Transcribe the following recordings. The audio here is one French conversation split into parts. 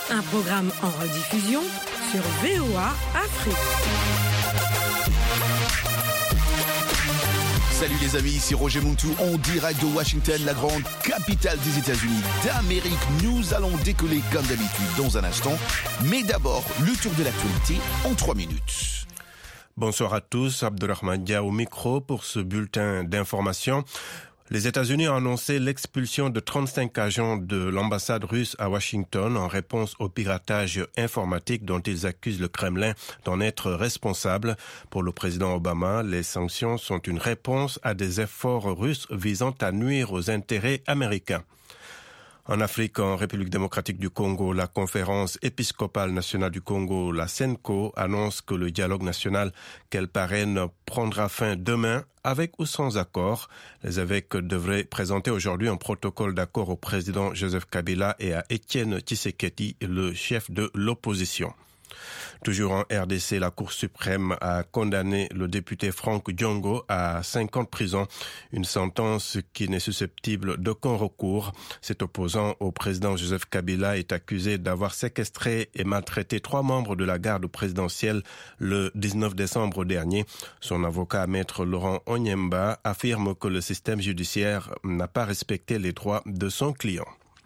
Un programme en rediffusion sur VOA Afrique. Salut les amis, ici Roger Muntu en direct de Washington, la grande capitale des États-Unis d'Amérique. Nous allons décoller comme d'habitude dans un instant, mais d'abord le tour de l'actualité en 3 minutes. Bonsoir à tous, Abdelrahman Dia au micro pour ce bulletin d'information. Les États-Unis ont annoncé l'expulsion de 35 agents de l'ambassade russe à Washington en réponse au piratage informatique dont ils accusent le Kremlin d'en être responsable. Pour le président Obama, les sanctions sont une réponse à des efforts russes visant à nuire aux intérêts américains. En Afrique, en République démocratique du Congo, la conférence épiscopale nationale du Congo, la CENCO, annonce que le dialogue national qu'elle parraine prendra fin demain avec ou sans accord. Les évêques devraient présenter aujourd'hui un protocole d'accord au président Joseph Kabila et à Étienne Tshisekedi, le chef de l'opposition. Toujours en RDC, la Cour suprême a condamné le député Franck Diongo à 5 ans de prison, une sentence qui n'est susceptible d'aucun recours. Cet opposant au président Joseph Kabila est accusé d'avoir séquestré et maltraité 3 membres de la garde présidentielle le 19 décembre dernier. Son avocat, maître Laurent Onyemba, affirme que le système judiciaire n'a pas respecté les droits de son client.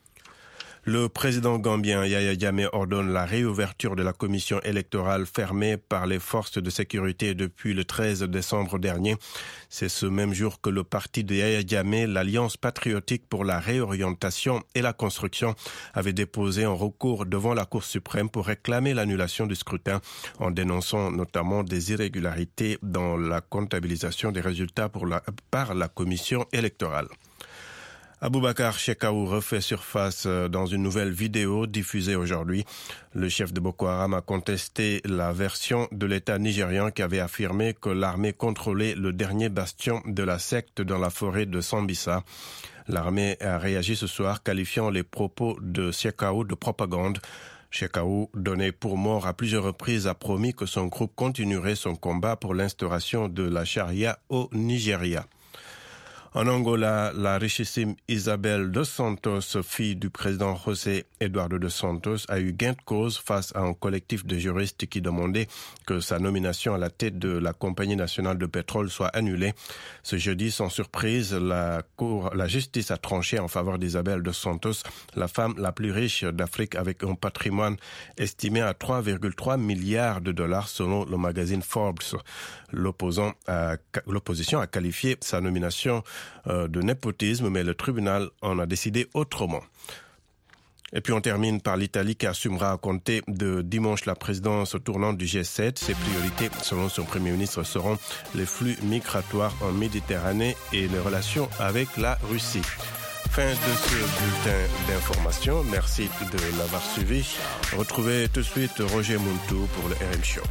Le président gambien Yahya Jammeh ordonne la réouverture de la commission électorale fermée par les forces de sécurité depuis le 13 décembre dernier. C'est ce même jour que le parti de Yahya Jammeh, l'Alliance patriotique pour la réorientation et la construction, avait déposé un recours devant la Cour suprême pour réclamer l'annulation du scrutin en dénonçant notamment des irrégularités dans la comptabilisation des résultats par la commission électorale. Aboubacar Shekau refait surface dans une nouvelle vidéo diffusée aujourd'hui. Le chef de Boko Haram a contesté la version de l'État nigérian qui avait affirmé que l'armée contrôlait le dernier bastion de la secte dans la forêt de Sambisa. L'armée a réagi ce soir, qualifiant les propos de Shekau de propagande. Shekau, donné pour mort à plusieurs reprises, a promis que son groupe continuerait son combat pour l'instauration de la charia au Nigeria. En Angola, la richissime Isabel dos Santos, fille du président José Eduardo dos Santos, a eu gain de cause face à un collectif de juristes qui demandait que sa nomination à la tête de la Compagnie nationale de pétrole soit annulée. Ce jeudi, sans surprise, la justice a tranché en faveur d'Isabel dos Santos, la femme la plus riche d'Afrique avec un patrimoine estimé à 3,3 milliards de dollars selon le magazine Forbes. L'opposition a qualifié sa nomination de népotisme, mais le tribunal en a décidé autrement. Et puis on termine par l'Italie qui assumera à compter de dimanche la présidence tournante du G7. Ses priorités, selon son Premier ministre, seront les flux migratoires en Méditerranée et les relations avec la Russie. Fin de ce bulletin d'information. Merci de l'avoir suivi. Retrouvez tout de suite Roger Muntu pour le RM Show.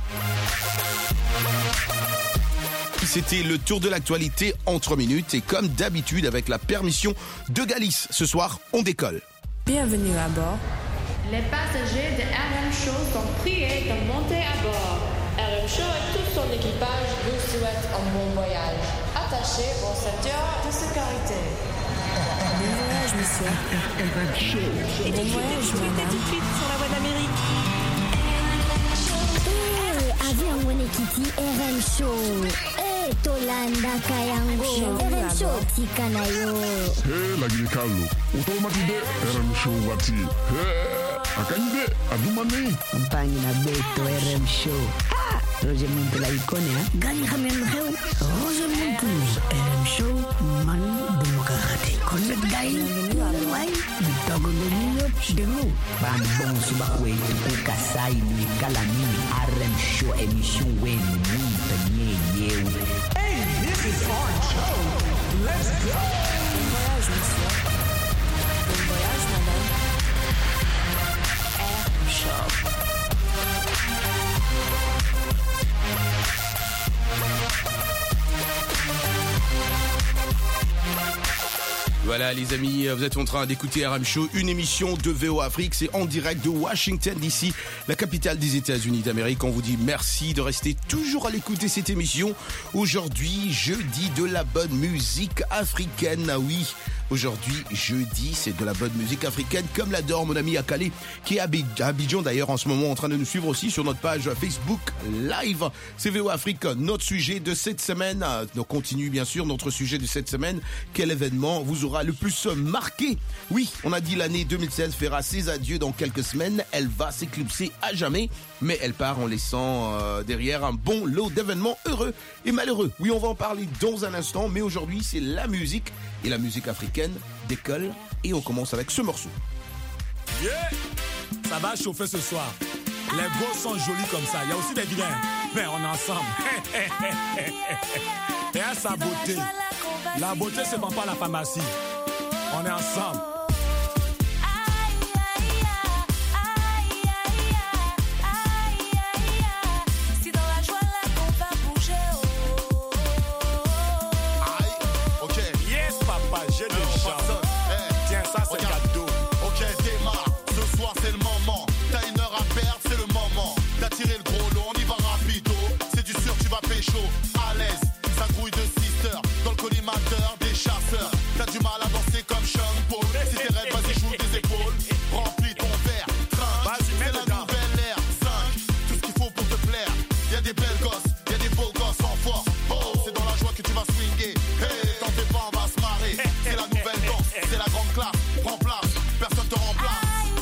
C'était le tour de l'actualité en 3 minutes et comme d'habitude avec la permission de Galice. Ce soir, on décolle. Bienvenue à bord. Les passagers de RM Show sont priés de monter à bord. RM Show et tout son équipage vous souhaitent un bon voyage. Attachez vos ceintures de sécurité. Bon voyage, monsieur. RM Show. Et bon voyage, madame. Tout de suite sur la voie d'Amérique. Avion Wenekiti RM Show. Tolanda Kayango. RM Show Tikanayo. Lagi Carlo. Automatique RM Show Wati. Akande Adumani. Campagne na Beto RM Show. Roger Muntu la icône, Gani Hamel Reu. Roger Muntu RM Show. Man Demokrati. Connect Guy. Bienvenue à bord. Why? Bitogo de nous. Bambon Subakwe. Kasai ni Kalami. RM Show émission Wen Muntu Nye. Hey, this is our show. Let's go. Bon voyage, monsieur. Bon voyage, madame. RM Show. Voilà les amis, vous êtes en train d'écouter RM Show, une émission de VOA Afrique, c'est en direct de Washington DC, la capitale des États-Unis d'Amérique. On vous dit merci de rester toujours à l'écoute de cette émission. Aujourd'hui, jeudi de la bonne musique africaine, ah oui, Aujourd'hui, jeudi, c'est de la bonne musique africaine comme l'adore mon ami Akale, qui est à Abidjan d'ailleurs en ce moment en train de nous suivre aussi sur notre page Facebook Live. C'est VO Afrique, notre sujet de cette semaine. Donc continue bien sûr notre sujet de cette semaine. Quel événement vous aura le plus marqué? Oui, on a dit l'année 2016 fera ses adieux dans quelques semaines. Elle va s'éclipser à jamais, mais elle part en laissant derrière un bon lot d'événements heureux et malheureux. Oui, on va en parler dans un instant, mais aujourd'hui c'est la musique et la musique africaine décolle et on commence avec ce morceau. Yeah, ça va chauffer ce soir. Les gosses sont jolis comme ça. Il y a aussi des vilains. Mais on est ensemble. Et à sa beauté. La beauté se vend pas à la pharmacie. On est ensemble. À l'aise, ça grouille de sister dans le collimateur des chasseurs. T'as du mal à danser comme Sean Paul. Si t'es raide, vas-y, joue des épaules. Remplis ton verre, trinque. C'est la nouvelle ère, 5. Tout ce qu'il faut pour te plaire. Y'a des belles gosses, y'a des beaux gosses en force. Oh, c'est dans la joie que tu vas swinguer. Hey, t'en fais pas, on va se marrer. C'est la nouvelle danse, c'est la grande classe. Prends place, personne te remplace.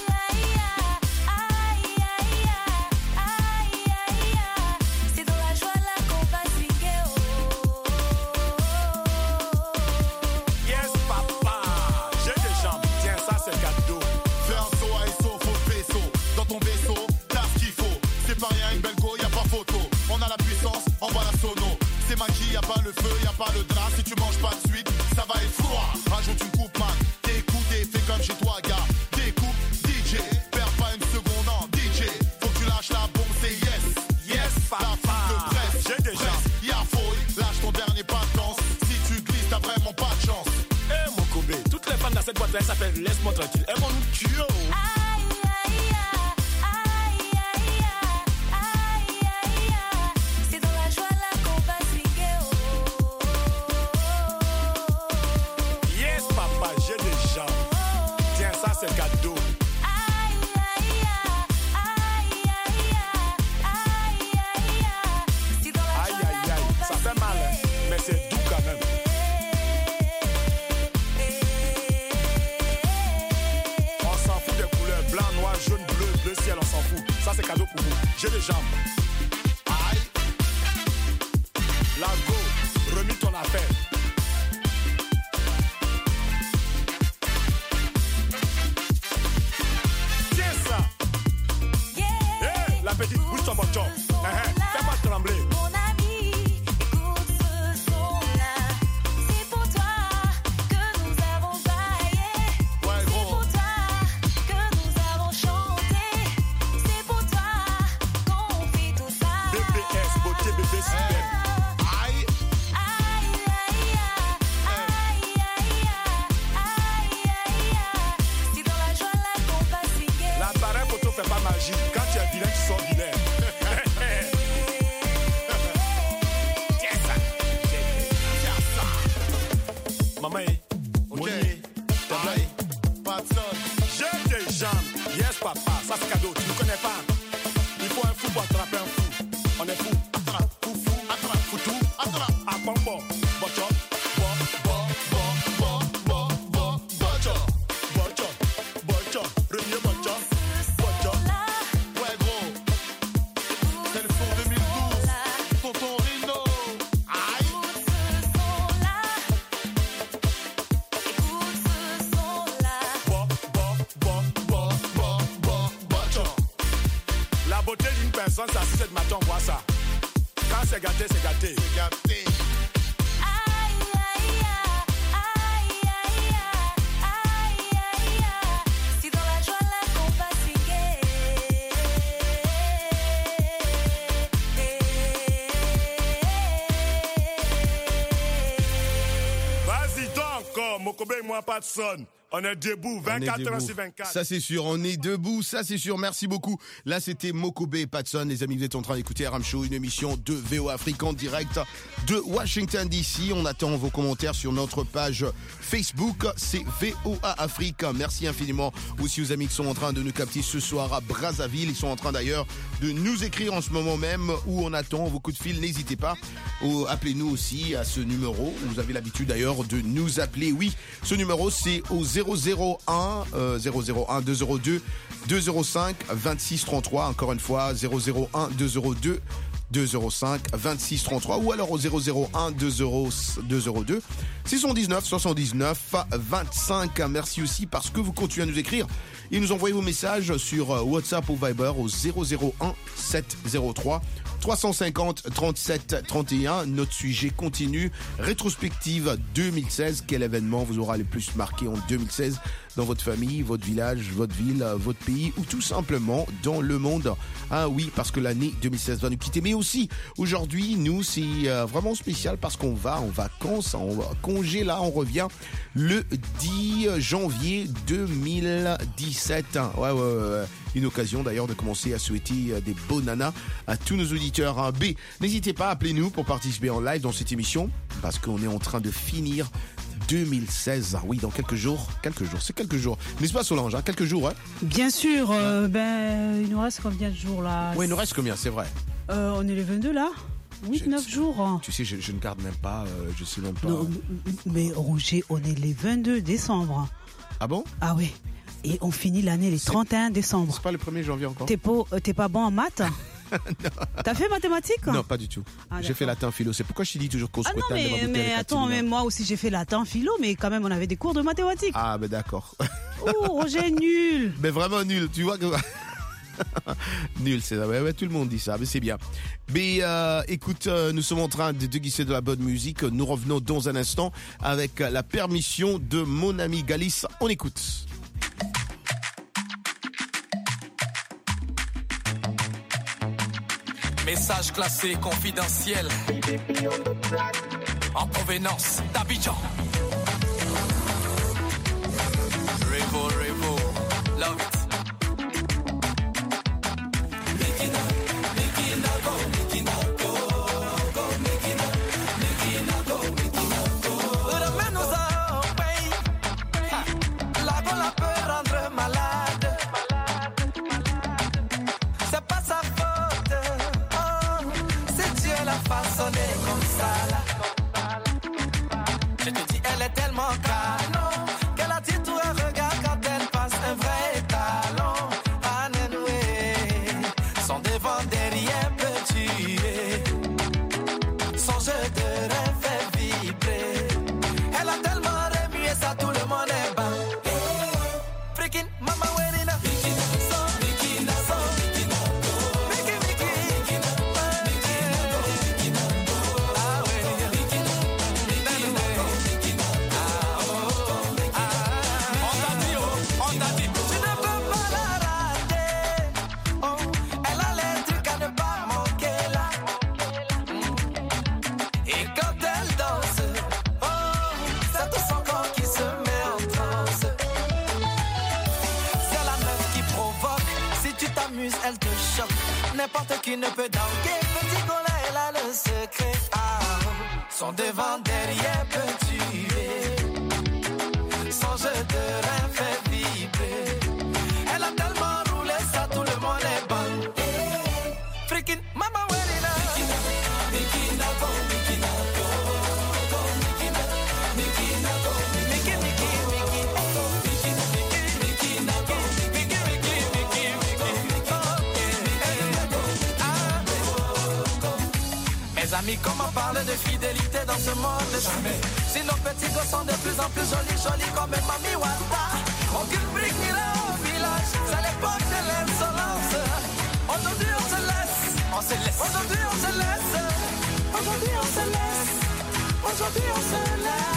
C'est maquis, y'a pas le feu, y'a pas le drap. Si tu manges pas de suite, ça va être froid. Rajoute une coupe, man. T'écoutes et fais comme chez toi, gars. Découpe, DJ. Perds pas une seconde en DJ. Faut que tu lâches la bombe, c'est yes. Yes, papa. La fille te presse. J'ai déjà. Y'a fouille, lâche ton dernier pas de danse. Si tu glisses, t'as vraiment pas de chance. Eh, mon Kobe, toutes les femmes dans cette boîte-là, elles s'appellent Laisse-moi tranquille. Elles vont nous tuer. C'est le cadeau. Aïe aïe aïe, ça fait mal, mais c'est doux quand même. On s'en fout des couleurs blanc, noir, jaune, bleu, bleu ciel, on s'en fout. Ça c'est cadeau pour vous. J'ai des jambes. Aïe. La go, remis ton affaire. La petite, bouge ton bochon. Fais-moi trembler. Mon ami, écoute ce son-là. C'est pour toi que nous avons baillé. Ouais, c'est pour toi que nous avons chanté. C'est pour toi qu'on fait tout ça. BBS, beauté, bébé, super. Aïe. Aïe, aïe, aïe, aïe, aïe, aïe. C'est dans la joie là qu'on va swinguer. L'appareil photo fait pas magie. Quand tu es vilain, tu sors vilain. Tiens ça. Maman, Ok. Aïe. Pas de son. j'ai des jambes. Yes, papa, ça c'est cadeau. Tu ne connais pas. Il faut un fou pour attraper un fou. On est fou. Attrape, fou, fou, attrape, fou, tout. Attrape, à pompo, bocho, bocho, bocho, renier bocho, bocho. Ouais, gros. C'est le son 2012. Tonton Rino. Aïe. Écoute ce son-là. Écoute ce son-là. Bocho. La beauté d'une personne, c'est à 6 de matin, on voit ça. Quand c'est gâté, c'est gâté. C'est gâté. Aïe, aïe, aïe, aïe, aïe, aïe. C'est dans la joie là qu'on va swinguer. Vas-y donc encore, Mokobe et moi, pas de son. On est debout, 24 heures sur 24. Ça c'est sûr, on est debout, ça c'est sûr. Merci beaucoup. Là c'était Mokobe et Patson. Les amis, vous êtes en train d'écouter RM Show, une émission de VOA Afrique en direct de Washington DC. On attend vos commentaires sur notre page Facebook, c'est VOA Afrique. Merci infiniment aussi aux amis qui sont en train de nous capter ce soir à Brazzaville. Ils sont en train d'ailleurs de nous écrire en ce moment même où on attend vos coups de fil. N'hésitez pas, appelez-nous aussi à ce numéro. Vous avez l'habitude d'ailleurs de nous appeler. Oui, ce numéro c'est au 001 202 205 26 33. Encore une fois, 001 202 205 26 33 ou alors au 001 202 619 79 25. Merci aussi parce que vous continuez à nous écrire et nous envoyer vos messages sur WhatsApp ou Viber au 001 703 350 37 31. Notre sujet continue. Rétrospective 2016. Quel événement vous aura le plus marqué en 2016 dans votre famille, votre village, votre ville, votre pays ou tout simplement dans le monde? Ah oui, parce que l'année 2016 va nous quitter. Mais aussi, aujourd'hui, nous, c'est vraiment spécial parce qu'on va en vacances, on va congé là, on revient le 10 janvier 2017. Ouais. Une occasion d'ailleurs de commencer à souhaiter des bananas à tous nos auditeurs. B, n'hésitez pas à appeler nous pour participer en live dans cette émission parce qu'on est en train de finir 2016. Oui, dans quelques jours. C'est quelques jours. N'est-ce pas Solange, hein? Quelques jours, hein? Bien sûr. Il nous reste combien de jours là? Oui, il nous reste combien, c'est vrai. On est les 22 là. 8-9 jours. Tu sais, je ne garde même pas, je sais même pas. Non, mais Roger, on est les 22 décembre. Ah bon? Ah oui. Et on finit l'année les 31 décembre. C'est pas le 1er janvier encore. T'es pas bon en maths? T'as fait mathématiques? Non, pas du tout. J'ai fait latin philo. C'est pourquoi je te dis toujours qu'on souhaite. Mais attends, mais moi aussi j'ai fait latin philo, mais quand même on avait des cours de mathématiques. Ah, ben d'accord. Oh, Roger, nul. Mais vraiment nul, tu vois que... Nul, c'est ça. Ouais, tout le monde dit ça, mais c'est bien. Mais écoute, nous sommes en train de déguster de la bonne musique. Nous revenons dans un instant avec la permission de mon ami Galis. On écoute. Message classé confidentiel en provenance d'Abidjan. Revo, love it. Je te dis, elle est tellement canon qu'elle attire tout un regard quand elle passe, un vrai talent. Anenoué, son devant derrière peut tuer, son jeu de rêve fait vibrer. Elle a tellement remué ça, tout le monde est bas. Freaking mama werina, elle te choque. N'importe qui ne peut danser. Petit Gola, elle a le secret. Ah, son devant derrière peut tuer. Son jeu de rein fait vibrer. Elle a tellement roulé ça, tout le monde est bon. Freaking mama werina. Mikina go, Mikina go. Mes amis, comment parler de fidélité dans ce monde? Jamais. Si nos petits gosses sont de plus en plus jolis comme Mamie Wanda. Aucune brique ni là au village, c'est l'époque de l'insolence. Aujourd'hui on se laisse, aujourd'hui on se laisse, aujourd'hui on se laisse, aujourd'hui on se laisse.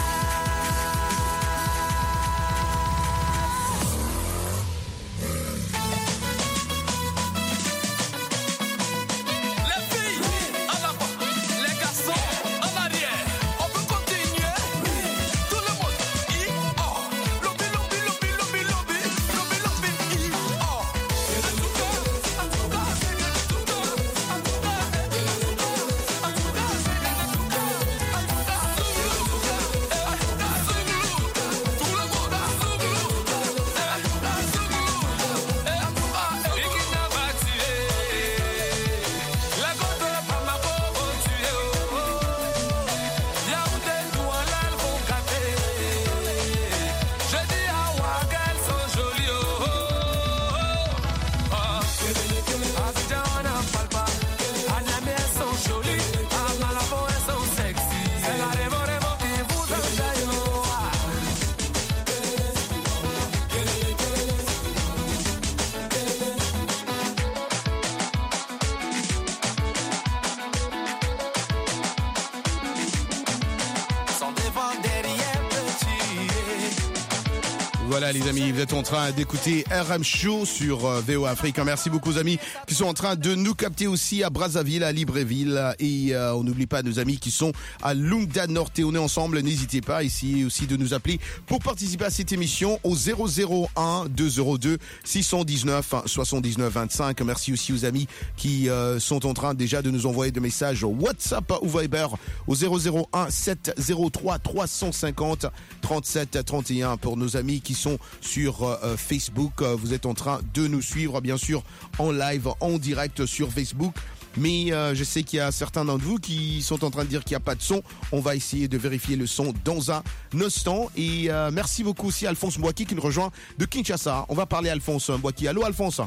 voilà les amis, vous êtes en train d'écouter RM Show sur VOA Afrique. Merci beaucoup aux amis qui sont en train de nous capter aussi à Brazzaville, à Libreville et on n'oublie pas nos amis qui sont à Lungda Norte. On est ensemble, n'hésitez pas ici aussi de nous appeler pour participer à cette émission au 001 202 619 79 25. Merci aussi aux amis qui sont en train déjà de nous envoyer des messages WhatsApp ou Viber au 001 703 350 37 31 pour nos amis qui sont sur Facebook. Vous êtes en train de nous suivre bien sûr en live, en direct sur Facebook. Mais je sais qu'il y a certains d'entre vous qui sont en train de dire qu'il n'y a pas de son. On va essayer de vérifier le son dans un instant. Et merci beaucoup aussi à Alphonse Mbouaki qui nous rejoint de Kinshasa. On va parler à Alphonse Mbouaki. Allô Alphonse.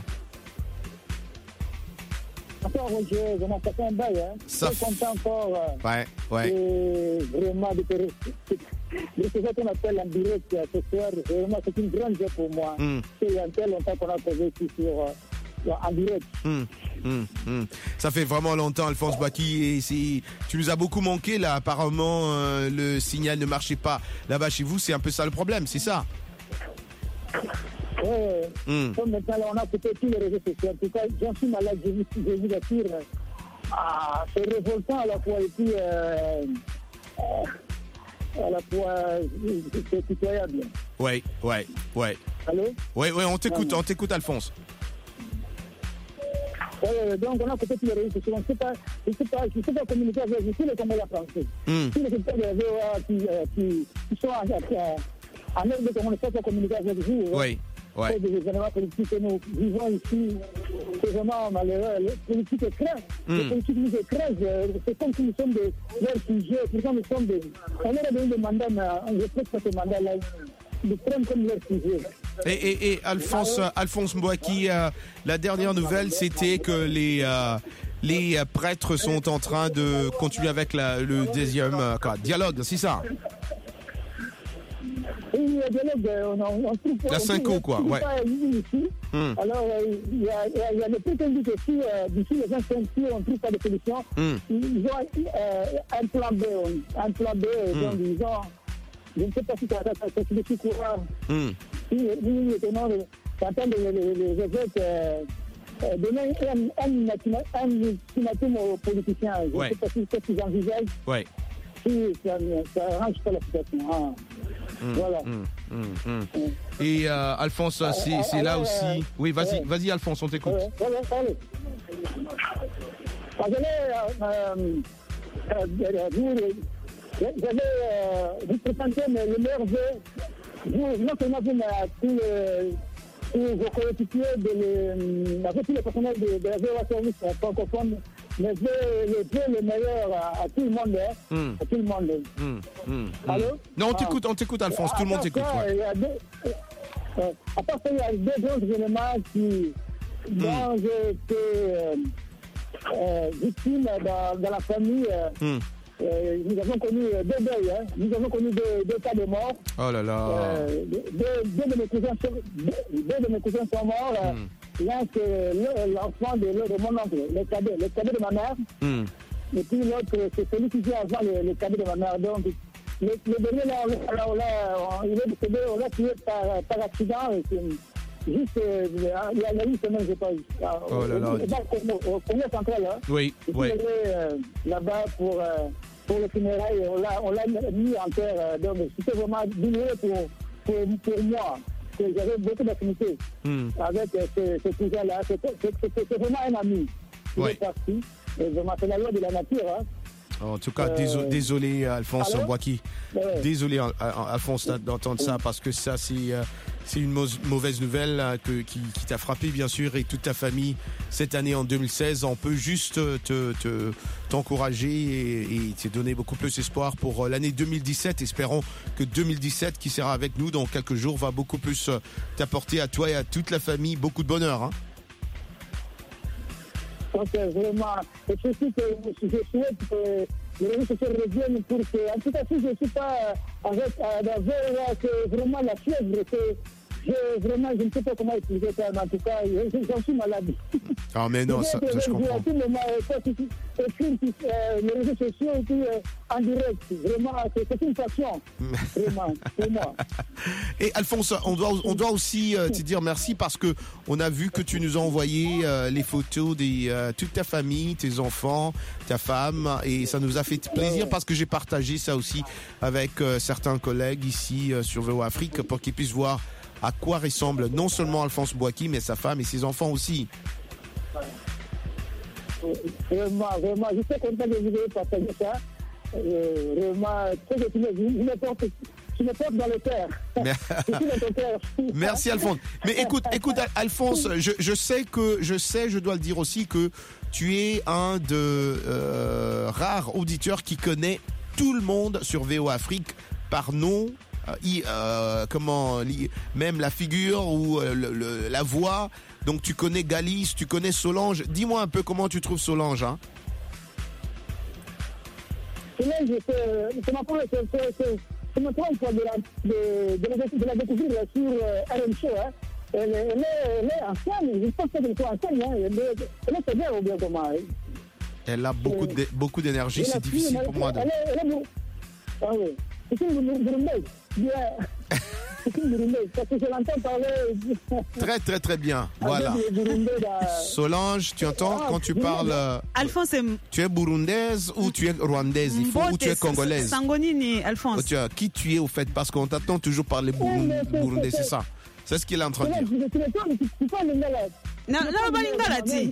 Encore Roger, je m'en fais un bail. Ça... Je suis content encore. Ouais. Et vraiment de ce qu'on appelle en direct ce soir. Vraiment, c'est une grande joie pour moi. Il y a un tel longtemps qu'on a posé ici en direct. Ça fait vraiment longtemps, Alphonse Mbouaki, et tu nous as beaucoup manqué là. Apparemment, le signal ne marchait pas là-bas chez vous. C'est un peu ça le problème, c'est ça? Comme maintenant, on a coupé tous les réseaux sociaux. En tout cas, j'en suis malade, j'ai vu la tire. C'est révoltant à la fois et puis à la fois c'est pitoyable. Ouais. Allô? Ouais, on t'écoute Alphonse. Donc on a coupé tous les réseaux sociaux. Je ne sais pas communiquer avec vous, tous les Congolais français. Tous les secteurs de VOA qui sont en aide de comment on ne peut pas communiquer avec vous. Oui. Des événements politiques que nous vivons ici, c'est vraiment malheureux. Les politiques écrasent. Les politiques nous écrasent. C'est comme si nous sommes leurs sujets. Pourtant, nous sommes on leur a donné des mandats, mais on respecte pas ces mandats-là. Ils prennent comme leurs sujets. Et Alphonse Mbouaki, la dernière nouvelle, c'était que les prêtres sont en train de continuer avec le deuxième dialogue, c'est ça? Oui, le dialogue, on trouve... La 5 ans, quoi, ouais. Alors, il y a le prétendu que si d'ici les 25 ans, on ne trouve pas de solution, ils ont un plan B. Donc, ils ont... Je ne sais pas si c'est le plus courant. Nous tenons d'entendre les évêques donner un ultimatum aux politiciens. Je ne sais pas si c'est ce qu'ils envisagent. Si ça n'arrange pas la situation. Voilà. Et Alphonse, c'est là aussi... Oui, vas-y Alphonse, on t'écoute. Vous présenter le meilleur jeu. Non seulement vous, mais tous vos coéquipiers, avec tous les personnels de la VOA Service francophone, mais le meilleur à tout le monde. À tout le monde. Allô? Non, on t'écoute Alphonse, tout le monde t'écoute. À part ça, il y a deux grands éléments dont j'ai été victime dans la famille. Nous avons connu deux deuils, nous avons connu deux cas de mort. Oh là là. Deux de mes cousins sont morts. L'un, c'est l'enfant de mon oncle, le cadet de ma mère. Et puis l'autre, c'est celui qui vit avant le cadet de ma mère. Donc, le dernier, il est décédé, on l'a tué par accident. Juste, il y a une semaine, je pense. Oh là là. Au Congo central, Oui. Là-bas pour le funérail, on l'a mis en terre. Donc, c'était vraiment douloureux pour moi. J'avais beaucoup d'affinité avec ce cousin-là. C'était vraiment un ami. Il est parti. Et vraiment, c'est la loi de la nature. En tout cas, désolé Alphonse Mbouaki. Désolé Alphonse d'entendre ça, parce que ça c'est une mauvaise nouvelle qui t'a frappé bien sûr, et toute ta famille cette année en 2016. On peut juste t'encourager et te donner beaucoup plus espoir pour l'année 2017. Espérons que 2017, qui sera avec nous dans quelques jours, va beaucoup plus t'apporter à toi et à toute la famille beaucoup de bonheur. Donc vraiment, et surtout que je souhaite que les réseaux sociaux reviennent pour que, en tout cas, si je ne suis pas avec la VOA, que vraiment la fièvre, Vraiment, je ne sais pas comment expliquer ça, mais en tout cas, j'en suis malade. Ah, mais non, ça, je comprends. À tout moment, écrire les réseaux sociaux et puis en direct. Vraiment, c'est une passion. Vraiment, pour moi. Et Alphonse, on doit aussi te dire merci parce que on a vu que tu nous as envoyé les photos de toute ta famille, tes enfants, ta femme, et ça nous a fait plaisir parce que j'ai partagé ça aussi avec certains collègues ici sur VO Afrique pour qu'ils puissent voir à quoi ressemble non seulement Alphonse Bouaki, mais sa femme et ses enfants aussi. Vraiment, je suis content de vous avoir partagé ça. Vraiment, tu me portes dans le cœur. Merci Alphonse. Mais écoute Alphonse, je dois le dire aussi que tu es un de rares auditeurs qui connaît tout le monde sur VO Afrique par nom. Même la figure ou la voix. Donc tu connais Galice, tu connais Solange. Dis-moi un peu comment tu trouves Solange. Hein? Solange, c'est ma première fois de la découvrir sur RM Show. Hein. Elle est ancienne, je pense qu'elle est ancienne. Hein. Elle est très bien ou bien comment. Elle a beaucoup d'énergie, c'est difficile pour moi. Ah oui. C'est une Burundaise. C'est une Burundaise. Parce que je l'entends parler. Très, très bien. Voilà. Solange, tu entends quand tu parles. Alphonse, tu es burundaise ou tu es rwandaise ou tu es congolaise? Sangonini, Alphonse. Qui tu es au fait? Parce qu'on t'attend toujours parler burundais, c'est ça. C'est ce qu'il est en train de dire. Non, Balingala dit.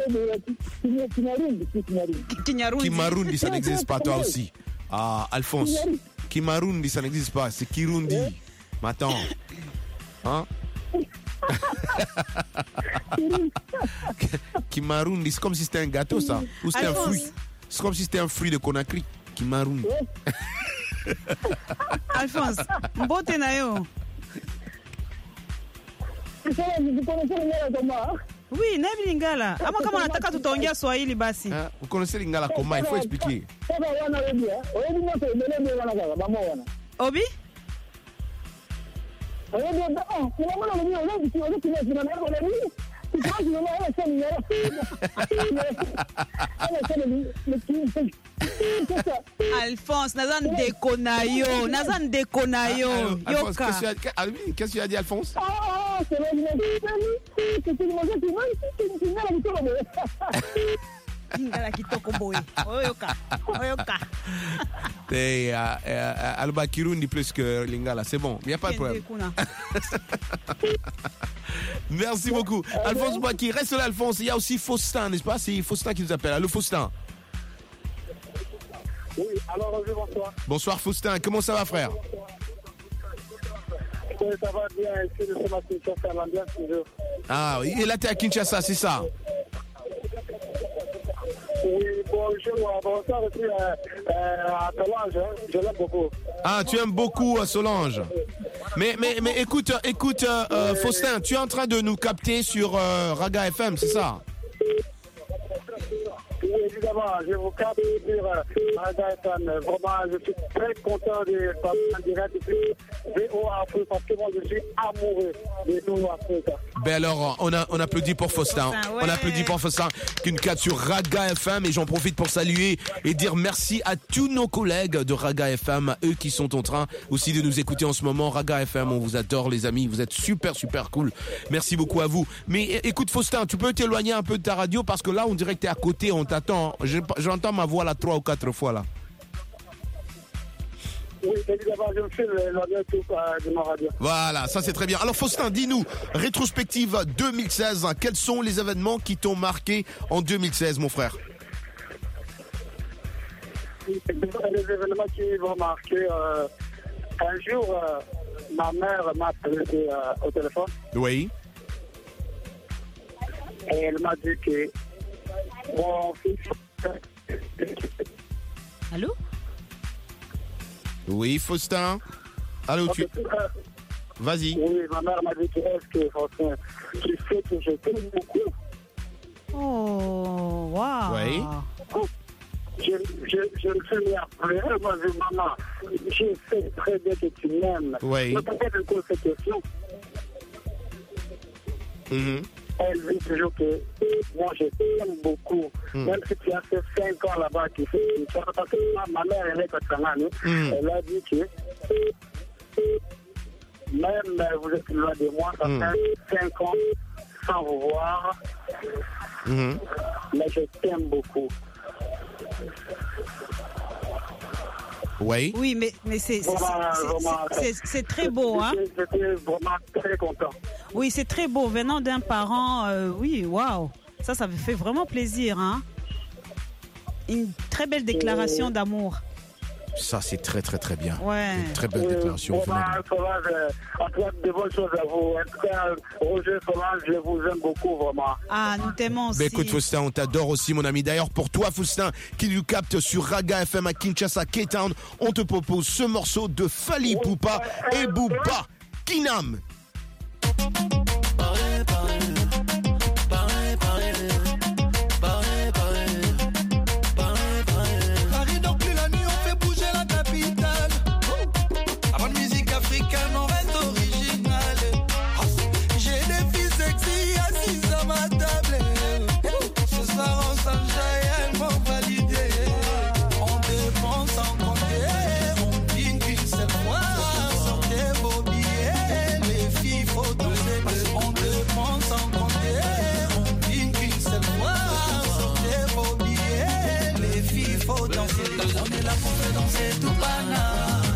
Kimarundi, ça n'existe pas, toi aussi. Ah, Alphonse. Kimarundi, ça n'existe pas, c'est Kirundi. Mais attends. Hein? Kimarundi, c'est comme si c'était un gâteau, ça. Ou c'était un fruit. C'est comme si c'était un fruit de Conakry. Kimarundi. Alphonse, mbote na yo. Oui, Nabi Lingala. Ama kama unataka tutaongea Swahili basi. Vous connaissez Lingala comment? Il faut expliquer. Obi? Alphonse, nazan dekonayo. Yoka. Qu'est-ce que tu as dit, Alphonse? Lingala kitoko boy. Oyoka. Alba Kirundi plus que Lingala, c'est bon, il n'y a pas de problème. Merci beaucoup. Alphonse Bouaki, reste là Alphonse, il y a aussi Faustin, n'est-ce pas? C'est Faustin qui nous appelle. Allô Faustin? Oui, alors bonsoir. Bonsoir Faustin, comment ça va frère? Oui, ça va bien, ici de ce matin, ça va bien toujours. Ah oui, et là t'es à Kinshasa, c'est ça? Oui, bonjour, bonsoir aussi à Solange, je l'aime beaucoup. Ah, tu aimes beaucoup Solange. Mais écoute, Faustin, tu es en train de nous capter sur Raga FM, c'est ça? Oui, évidemment, je vous capte sur Raga FM. Vraiment, je suis très content de passer en direct ici, VO Afrique, parce que moi, je suis amoureux de nous Afrique. Ben alors, on applaudit pour Faustin. Ouais. On applaudit pour Faustin qui nous capte sur Raga FM. Et j'en profite pour saluer et dire merci à tous nos collègues de Raga FM, eux qui sont en train aussi de nous écouter en ce moment. Raga FM, on vous adore les amis, vous êtes super cool. Merci beaucoup à vous. Mais écoute Faustin, tu peux t'éloigner un peu de ta radio parce que là, on dirait que t'es à côté, on t'attend. J'entends ma voix là 3 ou 4 fois là. Oui, évidemment, je me fais de ma radio. Voilà, ça c'est très bien. Alors Faustin, dis-nous, rétrospective 2016, quels sont les événements qui t'ont marqué en 2016, mon frère? Les événements qui vont marquer, un jour, ma mère m'a appelé au téléphone. Oui. Et elle m'a dit que mon fils... Allô? Oui, Faustin. Allô, tu... Vas-y. Oui, ma mère m'a dit que est-ce que Faustin, tu sais que je t'aime beaucoup. Oh, waouh. Oui. Je me suis mis à pleurer. Moi, je dis, maman, je sais très bien que tu m'aimes. Oui. Mais pourquoi tu me poses cette question? Elle dit toujours que moi je t'aime beaucoup. Même si tu as fait 5 ans là-bas, tu fais ça. Parce que ma mère, elle est Katsangani. Elle a dit que même vous êtes loin de moi, ça fait 5 ans sans vous voir. Mais je t'aime beaucoup. Oui. Oui, mais c'est très beau, hein. J'étais vraiment très content. Oui, c'est très beau. Venant d'un parent, oui, waouh. Ça me fait vraiment plaisir, hein. Une très belle déclaration d'amour. Ça, c'est très, très, très bien. Ouais. Une très belle déclaration. Solange, Antoine, de bonnes choses à vous. En tout cas, Roger, Solange, je vous aime beaucoup, vraiment. Ah, nous t'aimons aussi. Écoute, Faustin, on t'adore aussi, mon ami. D'ailleurs, pour toi, Faustin, qui nous capte sur Raga FM à Kinshasa, K-Town, on te propose ce morceau de Fally Ipupa et Booba, Kinam. On reste original. J'ai des filles sexy assises à ma table. Ce soir on s'enjaille, elles m'ont validé. On dépense en compter, on dîne qu'une seule fois. Sortez vos billets, les filles faut danser. On dépense en compter, on dîne qu'une seule fois. Sortez vos billets, les filles faut danser. On est là pour faire danser tout banal.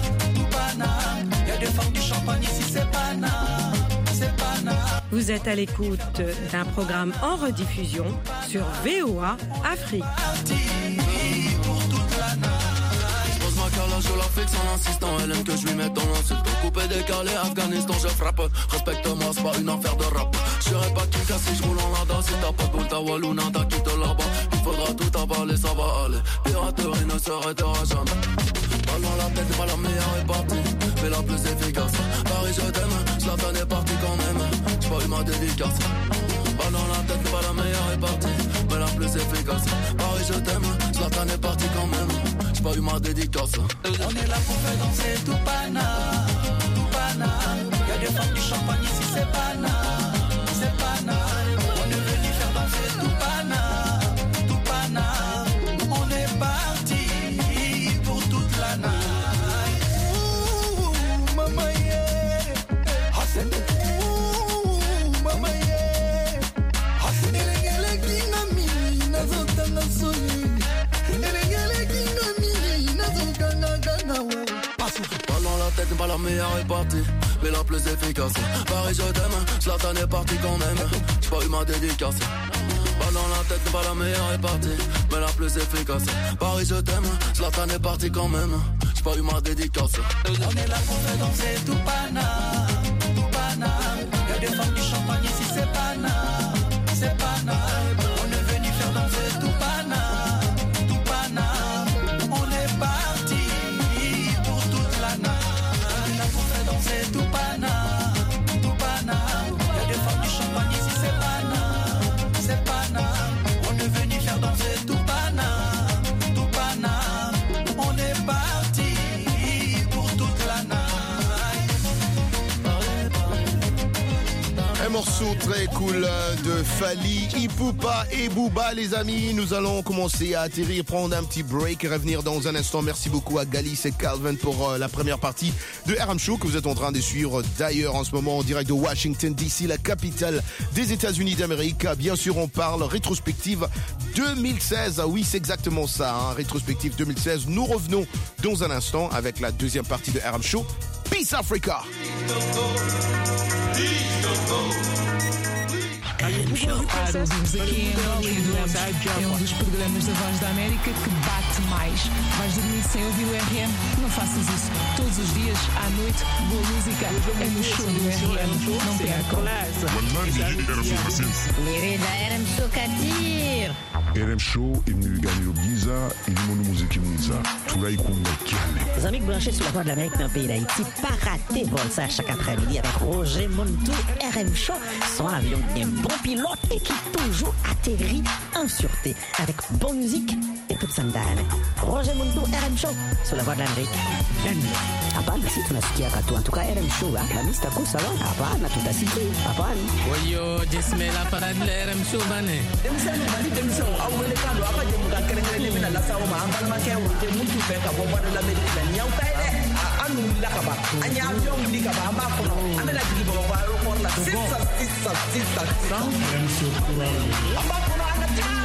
Des femmes du champagne ici, c'est pana, c'est pana. Vous êtes à l'écoute d'un programme en rediffusion sur VOA Afrique. Pose ma calage, je la fixe en insistant. Elle aime que je lui mette dans l'insulte. Coupé, décalé, Afghanistan, je frappe. Respecte-moi, c'est pas une affaire de rap. Je serai pas qui casse si je roule en lada. Si t'as pas de boule, t'as Walou, nada, quitte là-bas. Il faudra tout avaler, ça va aller. Piraterie ne s'arrêtera jamais. Dans la tête, pas la meilleure est partie, mais la plus efficace. Paris, je t'aime, Zlatan est parti quand même. J'ai pas eu ma dédicace. Pas dans la tête, pas la meilleure est partie, mais la plus efficace. Paris, je t'aime, Zlatan est parti quand même. J'ai pas eu ma dédicace. On est là pour faire danser tout pana, tout pana. Y'a des femmes du champagne ici, c'est pana, c'est pana. On est venu faire danser tout pana, tout pana. On est parti. Mama yeah, Hassan. Mama yeah, Hassan. Elengele kinami, nazota nasoni. Elengele kinami, nazota nagana. Pas dans la tête, pas la meilleure est partie, mais la plus efficace. Paris, je t'aime, Zlatan est parti quand même. J'ai pas eu ma dédicace. Pas dans la tête, pas la meilleure est partie, mais la plus efficace. Paris, je t'aime, Zlatan est parti quand même. J'ai pas eu ma dédicace. On est là pour faire danser tout pana, tout pana. Y'a des femmes du champagne ici, c'est pana, c'est pana. On est venu faire danser tout pana, tout pana. On est parti pour toute la nuit. On est là pour faire danser tout pana, tout pana. Y'a des femmes du champagne ici, c'est pana. C'est pana, on est venu faire danser tout pana, tout pana. On est parti pour toute la night. Un morceau très cool de Fally Ipupa et Booba, les amis. Nous allons commencer à atterrir, prendre un petit break et revenir dans un instant. Merci beaucoup à Galis et Calvin pour la première partie de RM Show que vous êtes en train de suivre d'ailleurs en ce moment en direct de Washington DC, la capitale des États-Unis d'Amérique. Bien sûr, on parle rétrospective 2016. Ah oui, c'est exactement ça, hein, rétrospective 2016. Nous revenons dans un instant avec la deuxième partie de RM Show. Peace Africa. Para ouvirmos aqui em Hollywood, é um dos programas da Voz da América que bate mais. Vais dormir sem ouvir o RM? Não faças isso. Todos os dias, à noite, boa música é no show do RM. Não percam. RM Show Katir. RM Show imnigani Giza ilimono muziki mwiza tunaikunda kiane. Les amis branchés sur la Voix de l'Amérique dans le pays d'Haïti, pas rater vol ça chaque après-midi avec Roger Montou, RM Show, son avion qui est un bon pilote et qui toujours atterrit en sûreté avec bonne musique et et toute sandane. Roger Mundo, RM Show, sur la voix de l'Amérique. Hapana, si tunasikia katu. En tout cas, RM Show, la mista kusa wa. Hapana, tutasikia. Hapana. Oyo, jismela parade la RM Show bane. Demisano bali demisano awele kando apa je muka kerengere mina la sawo ma ambal ma ke wote mutu fe ka bo bada la medina nyaw tayde anu la ka ba anya avion li ka ba amba ko amela digi bo ba ro ko la sisa RM Show amba ko na ana ta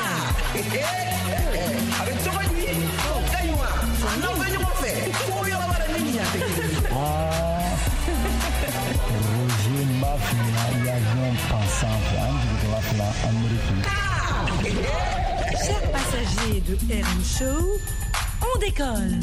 avec toi lui kaywa non va nous faire pour yo ba ni ya te Roger Mafia, l'avion pensant de la américaine. Chers passagers de RM Show, on décolle.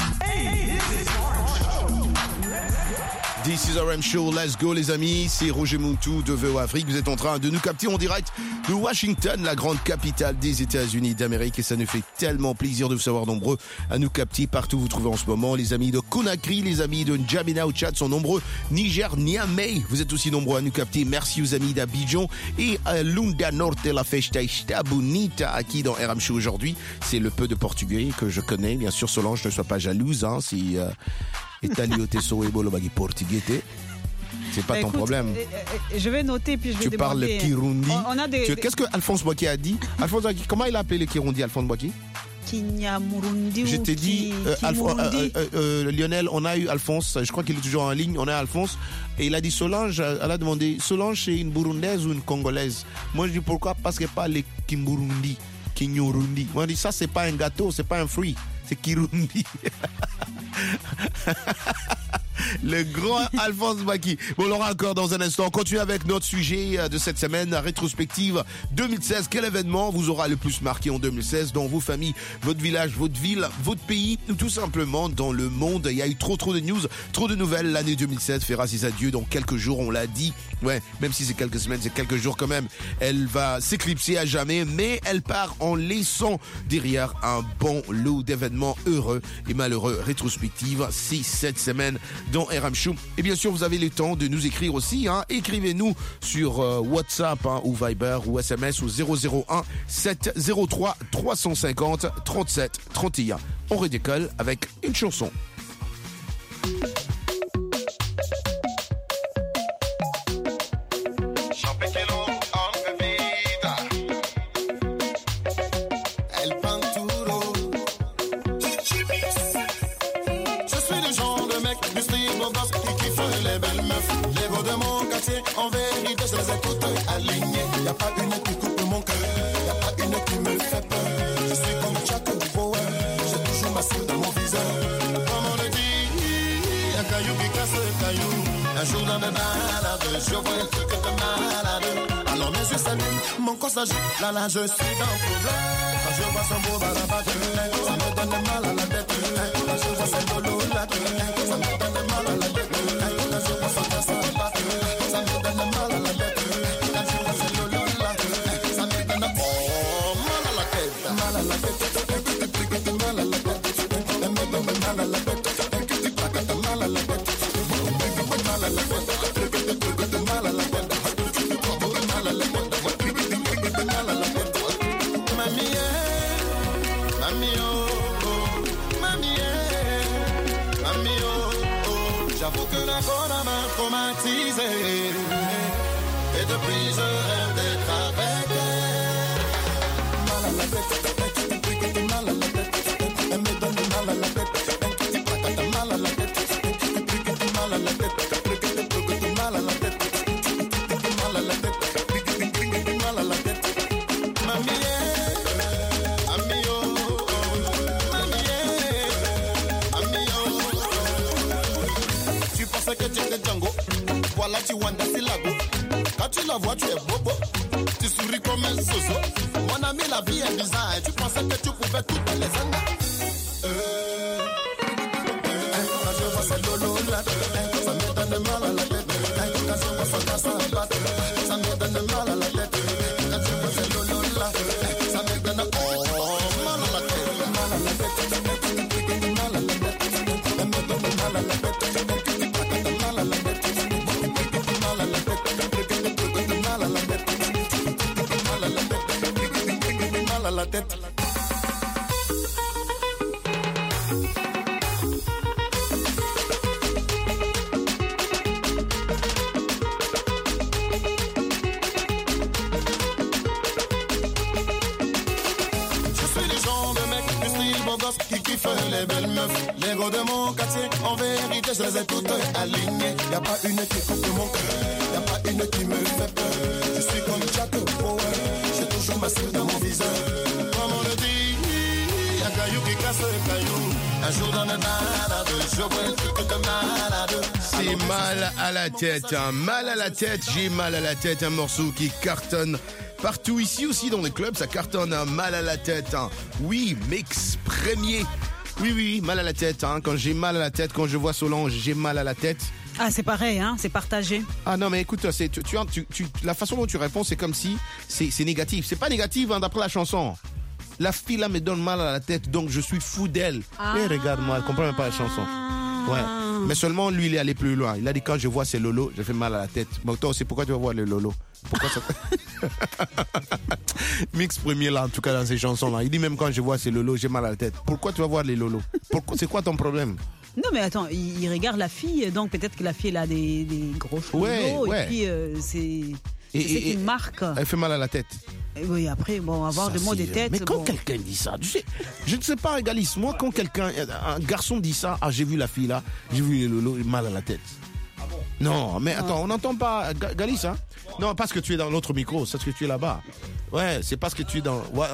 This is RM Show, let's go les amis, c'est Roger Muntu de VOA Afrique, vous êtes en train de nous capter en direct de Washington, la grande capitale des États-Unis d'Amérique, et ça nous fait tellement plaisir de vous savoir nombreux à nous capter partout où vous trouvez en ce moment. Les amis de Conakry, les amis de N'Djamena au Tchad sont nombreux, Niger, Niamey, vous êtes aussi nombreux à nous capter, merci aux amis d'Abidjan et à Lunda Norte, la festa está bonita, qui dans RM Show aujourd'hui, c'est le peu de portugais que je connais, bien sûr Solange, ne sois pas jalouse, hein, si... c'est pas ton problème. Je vais noter puis je vais tu demander. Tu parles Kirundi. On a Qu'est-ce que Alphonse Boaki a dit? Alphonse Boaki, comment il a appelé le Kirundi, Alphonse Boaki? Kinyamurundi. Je t'ai dit, Lionel, on a eu Alphonse, je crois qu'il est toujours en ligne, on a Alphonse, et il a dit Solange, elle a demandé, Solange c'est une Burundaise ou une Congolaise? Moi je dis pourquoi? Parce qu'elle parle Kimburundi, Kinyorundi. Moi je dis ça c'est pas un gâteau, c'est pas un fruit, c'est Kirundi. Le grand Alphonse Baki. Bon, on l'aura encore dans un instant. On continue avec notre sujet de cette semaine, rétrospective 2016. Quel événement vous aura le plus marqué en 2016 dans vos familles, votre village, votre ville, votre pays, ou tout simplement dans le monde? Il y a eu trop de news, trop de nouvelles. L'année 2016 fera ses adieux dans quelques jours, on l'a dit. Ouais, même si c'est quelques semaines, c'est quelques jours quand même. Elle va s'éclipser à jamais, mais elle part en laissant derrière un bon lot d'événements heureux et malheureux. Rétrospective, c'est cette semaine dans RM Show. Et bien sûr, vous avez le temps de nous écrire aussi. Hein. Écrivez-nous sur WhatsApp ou Viber ou SMS au 001 703 350 37 31. On redécolle avec une chanson. En vérité, je les écoute alignés. Y'a pas une qui coupe mon cœur, y'a pas une qui me fait peur. Je suis comme Jack Bauer, j'ai toujours ma cible dans mon viseur. Comme on le dit, un caillou qui casse le caillou. Un jour dans mes balades, je vois un truc de malade. Alors mes yeux s'allument, mon corps s'agite, là je suis dans le problème. Quand je vois son beau balabat, ça me donne mal à la tête. Quand je vois son dolo là, ça me donne mal à la tête. Quand je vois son dessin, ça me donne mal à la tête. Quand je vois son dolo là, ça me donne mal à la tête. Mal à la tête, mal à la tête. Ça me donne mal à la tête. Mal à la tête. Mal à la tête. Mal à la tête. J'avoue que la bonne m'a traumatisé. Et depuis je rêve d'être avec elle. Mal à la tête, mal à la tête. Elle me donne mal à la tête. Mal à la tête, mal à la tête. Mal à la tête, mal à la tête. Mal à la tête. Mamie, ami oh, mamie, ami oh. Tu pensais que tu étais Django, voilà tu Wanda Silago. Quand tu la vois tu es bobo, tu souris comme un zozo. Mon ami la vie est bizarre, tu pensais que tu pouvais tout dans les angas. Quand je vois ces lolo là, ça me donne mal à la tête. Quand je vois son casse à battre, ça me donne mal à la tête. Quand je vois ces lolo là, ça me donne mal à la tête. Mal à la tête, mal à la tête. Elle me donne mal à la tête. Mal à la tête. Mal à la tête. Mal à la tête. Mal à la tête. Mal à la tête. beaux gosses qui kiffent les belles meufs. Les gros de mon quartier, en vérité, je les ai toutes alignées. Y'a pas une qui coupe mon cœur, y'a pas une qui me fait peur. Je suis comme Jack Power, j'ai toujours ma cible dans mon viseur. Comme on le dit, y'a caillou qui casse caillou. Un jour dans le malade, je vois un truc de malade. C'est mal à la tête, hein. Mal à la tête, j'ai mal à la tête, un morceau qui cartonne partout, ici aussi dans les clubs, ça cartonne, hein. Mal à la tête, hein. Oui, mix premier. Oui, mal à la tête, hein. Quand j'ai mal à la tête, quand je vois Solange, j'ai mal à la tête. Ah, c'est pareil, hein, c'est partagé. Ah non, mais écoute, la façon dont tu réponds, c'est comme si c'est négatif. C'est pas négatif, hein, d'après la chanson. La fille là me donne mal à la tête, donc je suis fou d'elle. Mais regarde-moi, elle comprend même pas la chanson. Ouais. Mais seulement lui, il est allé plus loin. Il a dit quand je vois ces lolos, je fais mal à la tête. Bon, toi, c'est pourquoi tu vas voir les lolos. Pourquoi ça Mix premier là, en tout cas dans ces chansons là. Il dit même quand je vois ces lolos, j'ai mal à la tête. Pourquoi tu vas voir les lolos? C'est quoi ton problème? Non mais attends, il regarde la fille, donc peut-être que la fille elle a des gros cheveux et puis c'est qui marque. Elle fait mal à la tête. Et oui, après, bon, avoir des mots de tête. Mais quand quelqu'un dit ça, tu sais, je ne sais pas, Galis, moi quand un garçon dit ça, j'ai vu la fille là, j'ai vu les lolos, mal à la tête. Ah bon? Non, mais attends, on n'entend pas Galis, hein? Non, parce que tu es dans l'autre micro, c'est parce que tu es là-bas. Ouais, c'est parce que tu es dans. Ouais,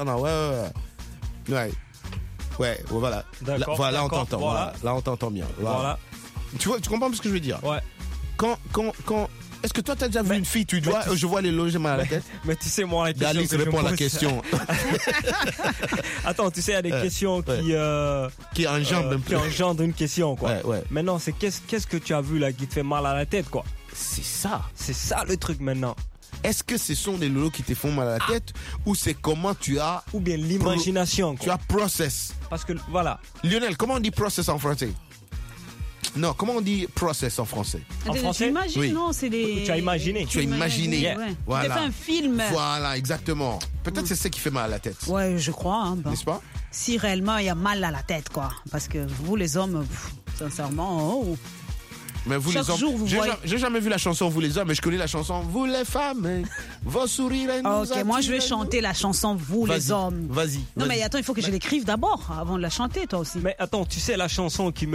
voilà. Là, on t'entend. Voilà. Là, on t'entend bien. Voilà. Tu vois, tu comprends ce que je veux dire? Ouais. Quand est-ce que toi, t'as déjà vu une fille, je vois les loges mal à la tête? Mais tu sais, moi, la question. Galis répond à la question. Attends, tu sais, il y a des questions qui engendrent une question, quoi. Ouais. Maintenant, c'est qu'est-ce que tu as vu là qui te fait mal à la tête, quoi? C'est ça. C'est ça le truc maintenant. Est-ce que ce sont des lolos qui te font mal à la tête ou c'est comment tu as... Ou bien l'imagination, quoi. Tu as process. Parce que, voilà. Lionel, comment on dit process en français? Non, comment on dit process en français? En français? Tu imagines, oui. Non, c'est des... Tu as imaginé. Tu as imaginé. Yeah. Voilà. Tu as fait un film. Voilà, exactement. Peut-être c'est ça qui fait mal à la tête. Ouais, je crois. Hein, n'est-ce pas? Si réellement il y a mal à la tête, quoi. Parce que vous, les hommes, sincèrement... Mais vous chaque les hommes, jour, vous voyez... j'ai jamais vu la chanson Vous les hommes, mais je connais la chanson Vous les femmes, vos sourires nous attirent. Moi je vais chanter la chanson Vous les hommes. Vas-y. Non mais attends, il faut que je l'écrive d'abord avant de la chanter, toi aussi. Mais attends, tu sais la chanson qui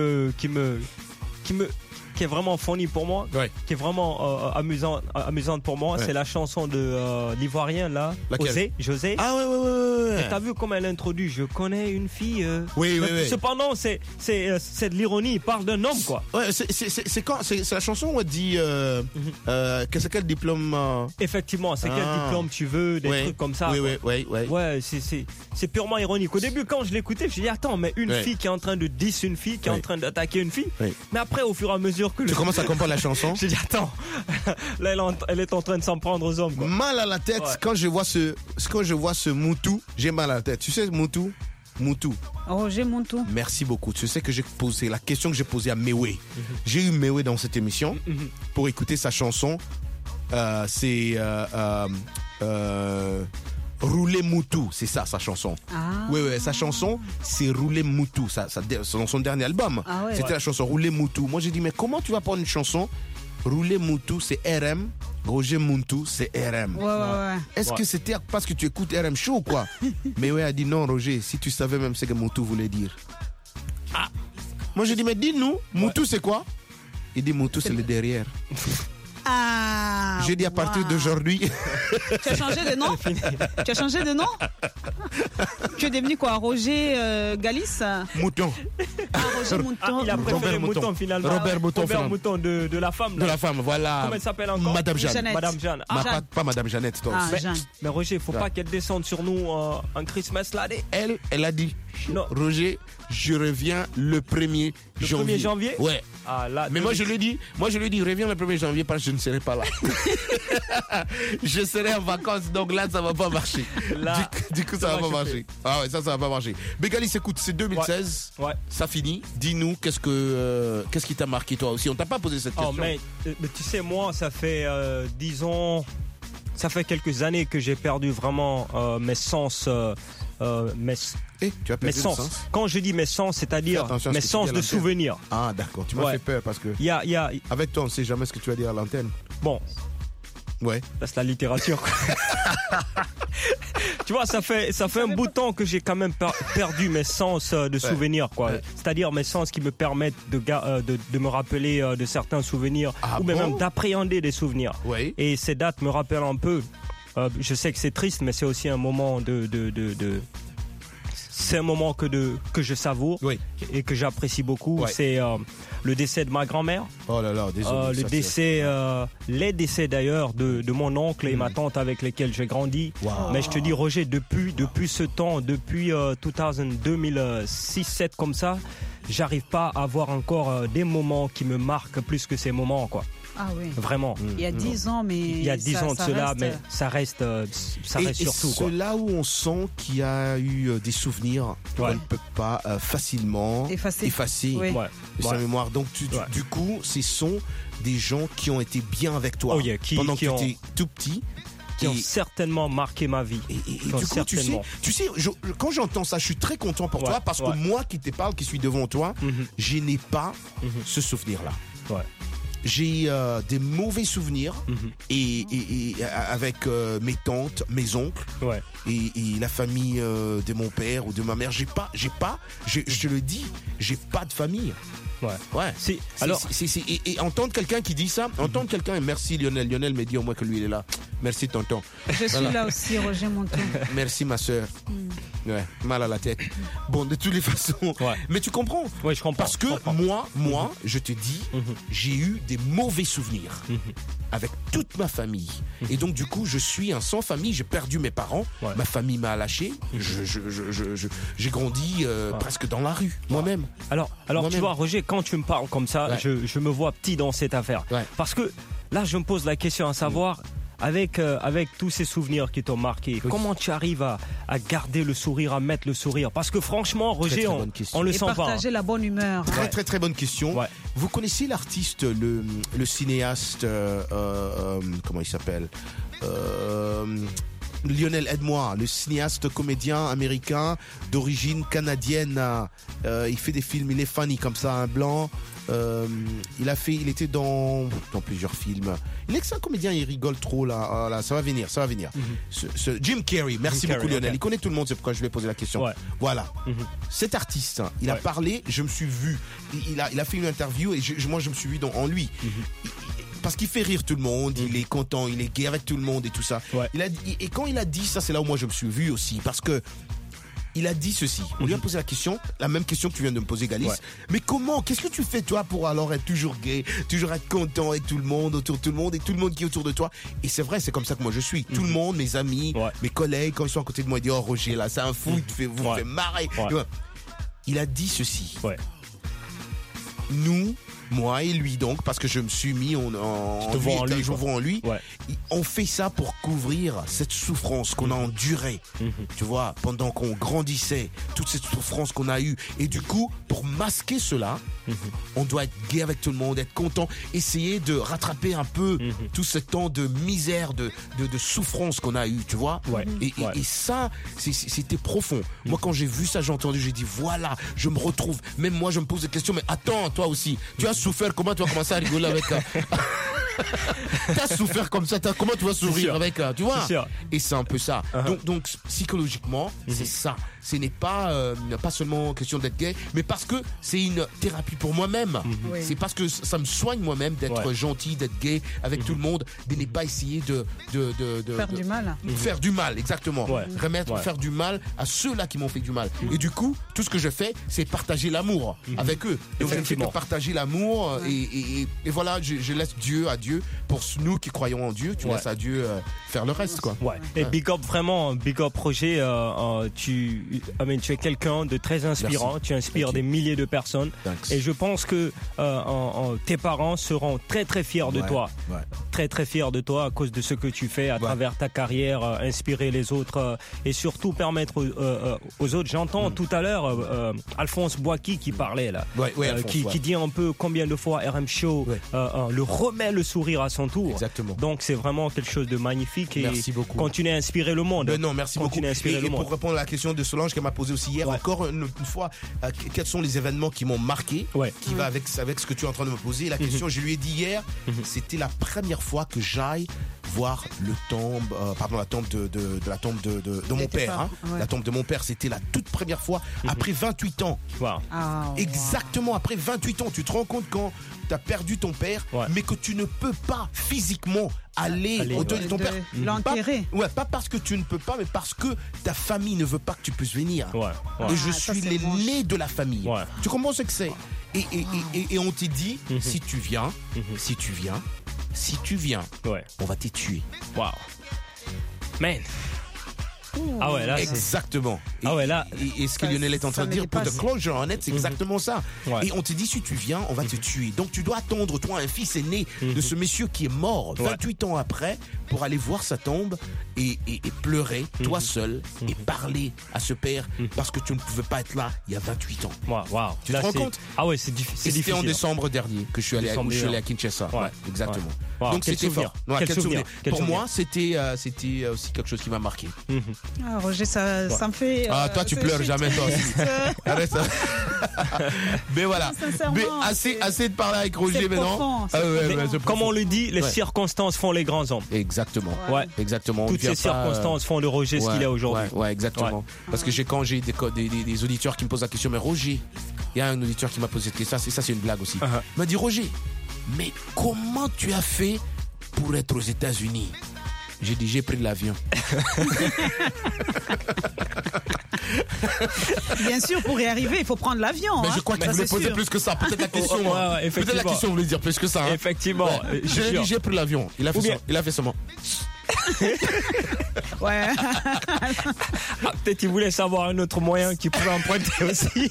est vraiment funny pour moi, qui est vraiment amusante pour moi, c'est la chanson de l'Ivoirien là, José. Ah ouais. Et t'as vu comment elle introduit Je connais une fille. Oui. Cependant, c'est de l'ironie. Il parle d'un homme, quoi. Ouais, c'est la chanson où elle dit que c'est quel diplôme Effectivement, c'est quel diplôme tu veux, des trucs comme ça. Oui. Ouais, c'est purement ironique. Au début, quand je l'écoutais, je me suis dit attends, mais une fille qui est en train de diss une fille, qui est en train d'attaquer une fille. Mais après, au fur et à mesure que tu commences à comprendre la chanson. J'ai dit attends, là elle est en train de s'en prendre aux hommes, quoi. Mal à la tête quand je vois ce Moutou, j'ai mal à la tête. Tu sais Moutou? Roger Moutou. Merci beaucoup. Tu sais que j'ai posé la question que j'ai posée à Mewe. J'ai eu Mewe dans cette émission pour écouter sa chanson. C'est Rouler Moutou, c'est ça sa chanson. Oui, sa chanson c'est Rouler Moutou, c'est dans son dernier album. C'était la chanson Rouler Moutou. Moi j'ai dit mais comment tu vas prendre une chanson Rouler Moutou c'est RM, Roger Moutou c'est RM. Est-ce que c'était parce que tu écoutes RM Show ou quoi? Mais a dit non Roger, si tu savais même ce que Moutou voulait dire. Moi j'ai dit mais dis-nous, Moutou c'est quoi? Il dit Moutou c'est le derrière. J'ai dit à partir d'aujourd'hui. Tu as changé de nom? Tu es devenu quoi? Roger Galis? Mouton. Roger Mouton. Il a préféré Mouton finalement. Robert Mouton de la femme. De la femme, voilà. Comment elle s'appelle encore? Madame Jeanne. Madame Jeanne. Pas Madame Jeannette, toi. Mais Roger, il faut pas qu'elle descende sur nous en Christmas là. Elle a dit non. Roger, je reviens le 1er janvier. Le 1er janvier? Ouais. Mais moi je lui ai dit, reviens le 1er janvier parce que je ne serai pas là. Je serai en vacances, donc là ça va pas marcher. Du coup ça va pas marcher. Ah ouais, ça va pas marcher. Bégalis, écoute, c'est 2016. Ça finit. Dis-nous qu'est-ce qui t'a marqué toi aussi? On t'a pas posé cette question. Mais tu sais, moi ça fait disons, ça fait quelques années que j'ai perdu vraiment mes sens. Tu as perdu mes sens. Quand je dis mes sens, c'est-à-dire mes sens de souvenir. Ah d'accord, tu m'as fait peur parce que avec toi on sait jamais ce que tu vas dire à l'antenne. Bon. Ouais. C'est la littérature. Tu vois, ça fait un bout de temps que j'ai quand même perdu mes sens de souvenirs, quoi. Ouais. C'est-à-dire mes sens qui me permettent de me rappeler de certains souvenirs ou même d'appréhender des souvenirs. Ouais. Et ces dates me rappellent un peu. Je sais que c'est triste, mais c'est aussi un moment c'est un moment que je savoure et que j'apprécie beaucoup. Ouais. C'est le décès de ma grand-mère. Oh là là, désolé. Les décès d'ailleurs de mon oncle et ma tante avec lesquels j'ai grandi. Wow. Mais je te dis, Roger, depuis ce temps, depuis 2006-7 comme ça, j'arrive pas à avoir encore des moments qui me marquent plus que ces moments, quoi. Ah oui. Vraiment. Il y a 10 ans, mais. Il y a 10 ans de cela, mais ça reste surtout. C'est là où on sent qu'il y a eu des souvenirs qu'on ne peut pas facilement effacer de sa mémoire. Donc, du coup, ce sont des gens qui ont été bien avec toi pendant que tu étais tout petit. Qui ont certainement marqué ma vie. Et du coup, tu sais, quand j'entends ça, je suis très content pour toi parce que moi qui te parle, qui suis devant toi, je n'ai pas ce souvenir-là. Ouais. J'ai des mauvais souvenirs et avec mes tantes, mes oncles et la famille de mon père ou de ma mère. Je te le dis, j'ai pas de famille. Ouais. Et entendre quelqu'un qui dit ça, entendre quelqu'un, et merci Lionel me dit au moins que lui il est là. Merci tonton. Je suis là aussi, Roger Monton. Merci ma soeur. Ouais, mal à la tête. Bon, de toutes les façons. Mais tu comprends? Oui, je comprends. Parce que moi, je te dis, j'ai eu des mauvais souvenirs avec toute ma famille. Et donc, du coup, je suis un sans famille. J'ai perdu mes parents. Ma famille m'a lâché. J'ai grandi presque dans la rue, moi-même. Alors tu vois, Roger, quand tu me parles comme ça, je me vois petit dans cette affaire. Parce que là, je me pose la question à savoir... Avec tous ces souvenirs qui t'ont marqué, comment tu arrives à garder le sourire, à mettre le sourire? Parce que franchement, Roger, on le sent pas. Et partager la bonne humeur. Très bonne question. Vous connaissez l'artiste, le cinéaste, comment il s'appelle? Lionel, aide-moi, le cinéaste comédien américain d'origine canadienne. Il fait des films, il est funny comme ça, un blanc. Il était dans plusieurs films. Il est que c'est un comédien, il rigole trop là. Ça va venir. Jim Carrey, merci beaucoup Lionel. Il connaît tout le monde, c'est pourquoi je lui ai posé la question. Voilà. Cet artiste, il a parlé, je me suis vu. Il a fait une interview et moi je me suis vu en lui. Parce qu'il fait rire tout le monde, il est content, il est gay avec tout le monde et tout ça. Et quand il a dit ça, c'est là où moi je me suis vu aussi. Parce que il a dit ceci. On lui a posé la même question que tu viens de me poser, Galis. Mais comment, qu'est-ce que tu fais toi pour alors être toujours gay, toujours être content avec tout le monde, autour de tout le monde et tout le monde qui est autour de toi? Et c'est vrai, c'est comme ça que moi je suis. Tout le monde, mes amis, mes collègues, quand ils sont à côté de moi, ils disent oh Roger là, c'est un fou, vous fait marrer. Il a dit ceci. Nous, moi et lui donc, parce que je me suis mis en lui, on fait ça pour couvrir cette souffrance qu'on a endurée, tu vois, pendant qu'on grandissait, toute cette souffrance qu'on a eue. Et du coup, pour masquer cela, on doit être gay avec tout le monde, être content, essayer de rattraper un peu tout ce temps de misère, de souffrance qu'on a eu, tu vois. Et ça, c'était profond. Moi, quand j'ai vu ça, j'ai entendu, j'ai dit, voilà, je me retrouve. Même moi, je me pose des questions, mais attends, toi aussi, tu as souffert, comment tu vas commencer à rigoler avec t'as souffert comme ça, comment tu vas sourire avec, tu vois? Et c'est un peu ça. Donc psychologiquement, c'est ça. Ce n'est pas seulement question d'être gay, mais parce que c'est une thérapie pour moi-même. C'est parce que ça me soigne moi-même d'être gentil, d'être gay avec tout le monde, de ne pas essayer de faire du mal. Faire du mal, exactement. Faire du mal à ceux-là qui m'ont fait du mal. Et du coup, tout ce que je fais, c'est partager l'amour avec eux. Donc je ne fais que partager l'amour et voilà, je laisse Dieu à Dieu. Pour nous qui croyons en Dieu, tu laisses à Dieu faire le reste, quoi. Et big up Roger, tu es quelqu'un de très inspirant. Merci. Tu inspires des milliers de personnes. Thanks. Et je pense que tes parents seront très très fiers de toi. Très très fiers de toi à cause de ce que tu fais à travers ta carrière, inspirer les autres et surtout permettre aux autres. J'entends tout à l'heure Alphonse Boaki qui parlait là, qui dit un peu combien de fois RM Show le remet le sourire à son tour. Exactement. Donc c'est vraiment quelque chose de magnifique et merci beaucoup. Continue à inspirer le monde. Non, merci beaucoup. Et pour répondre à la question de Solange qu'elle m'a posée aussi hier, encore une fois, quels sont les événements qui m'ont marqué, qui va avec ce que tu es en train de me poser. La question, je lui ai dit hier, c'était la première fois que j'aille voir la tombe de mon père. Hein. Ouais. La tombe de mon père, c'était la toute première fois après 28 ans. Wow. Exactement, après 28 ans, tu te rends compte quand tu as perdu ton père, mais que tu ne peux pas physiquement aller au deuil de ton père. L'enterrer. Pas parce que tu ne peux pas, mais parce que ta famille ne veut pas que tu puisses venir. Et je suis l'aîné de la famille. Tu comprends ce que c'est? Et on te dit, si tu viens, on va te tuer. Wow. Man. Ah ouais, là, exactement. Ah ouais, là. Et ce que Lionel est en train de dire, pour the closure, en net, c'est exactement ça. Et on te dit, si tu viens, on va te tuer. Donc tu dois attendre, toi, un fils aîné de ce monsieur qui est mort 28 ans après, pour aller voir sa tombe et pleurer, toi seul, et parler à ce père, parce que tu ne pouvais pas être là il y a 28 ans. Wow. Tu te rends compte? Ah ouais, c'est difficile. C'était en décembre dernier que je suis allé à Kinshasa. Ouais, exactement. Wow, donc c'était fort. Quel souvenir. Pour moi, c'était aussi quelque chose qui m'a marqué. Ah, Roger, ça me fait. Toi, tu pleures jamais, toi aussi. Arrête ça. Mais voilà. Mais assez de parler avec Roger maintenant. Comme on le dit, les circonstances font les grands hommes. Exactement. Exactement. Toutes ces circonstances font de Roger ce qu'il est aujourd'hui. Ouais, exactement. Parce que quand j'ai des auditeurs qui me posent la question, mais Roger, il y a un auditeur qui m'a posé cette question, et ça c'est une blague aussi. Il m'a dit, Roger, mais comment tu as fait pour être aux États-Unis? J'ai dit, j'ai pris l'avion. Bien sûr, pour y arriver, il faut prendre l'avion. Mais je crois qu'il voulait poser plus que ça. Peut-être la question. Peut-être la question voulait dire plus que ça. Effectivement. J'ai dit, j'ai pris l'avion. Il a fait seulement. Ouais. Peut-être il voulait savoir un autre moyen qu'il pouvait emprunter aussi.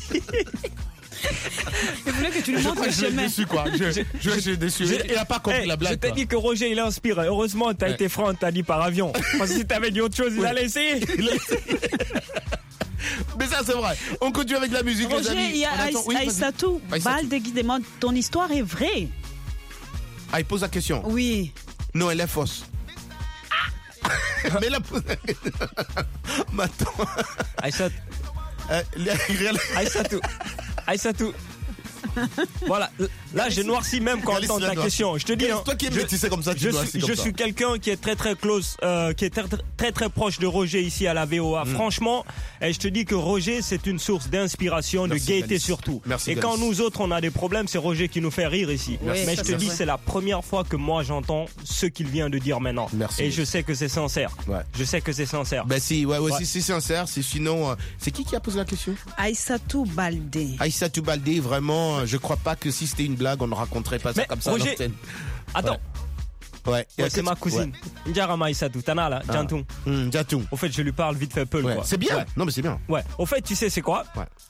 Il voulait que tu lui montres le chemin. Je suis déçu. Il n'a pas compris la blague. Je t'ai dit que Roger, il inspire. Heureusement, t'as été franc, t'as dit par avion. Parce que si t'avais dit autre chose, il allait essayer. Mais ça, c'est vrai. On continue avec la musique, Roger, les amis. il y a Aïssatou Balde qui demande, ton histoire est vraie? Ah, il pose la question. Oui. Non, elle est fausse. Mais la... Maintenant... Aïssatou. Voilà, là j'ai noirci même quand j'entends ta question. Je te dis, toi qui es métissé comme ça, je suis quelqu'un qui est très close, qui est très proche de Roger ici à la VOA. Franchement, et je te dis que Roger c'est une source d'inspiration, de gaieté surtout. Merci, et quand nous autres on a des problèmes, c'est Roger qui nous fait rire ici. Mais je te dis, c'est la première fois que moi j'entends ce qu'il vient de dire maintenant. Et je sais que c'est sincère. Je sais que c'est sincère. Ben si, si c'est sincère, sinon, c'est qui a posé la question? Aïssatou Balde. Aïssatou Balde, vraiment. Je crois pas que si c'était une blague, on ne raconterait pas ça comme ça. Roger, attends. Ouais, c'est ma cousine. Njarama Aïssatou, t'as là, Jantung. Jantung. Au fait, je lui parle vite fait peu. C'est bien. Non, mais c'est bien. Ouais. Au fait, tu sais, c'est quoi?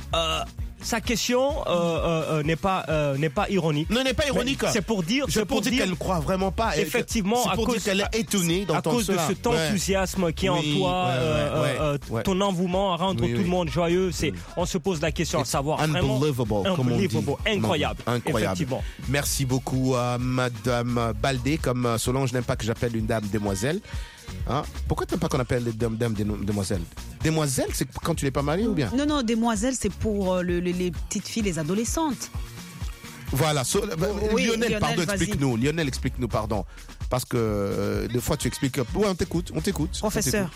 Sa question n'est pas ironique. Non, n'est pas ironique. C'est pour dire. C'est pour dire qu'elle ne croit vraiment pas. Effectivement, c'est pour dire qu'elle est étonnée d'entendre cela. À cause de cet enthousiasme qui est en toi, ton envoûtement à rendre tout le monde joyeux. On se pose la question à savoir vraiment. Unbelievable, incroyable. Effectivement. Merci beaucoup à Madame Balde, comme Solange n'aime pas que j'appelle une dame demoiselle. Hein? Pourquoi tu n'aimes pas qu'on appelle les dames demoiselles? Demoiselle, c'est quand tu n'es pas mariée ou bien? Non, demoiselle, c'est pour les petites filles, les adolescentes. Voilà. Lionel, pardon, explique-nous. Lionel, explique-nous, pardon. Parce que des fois, tu expliques. Ouais, on t'écoute. Professeur.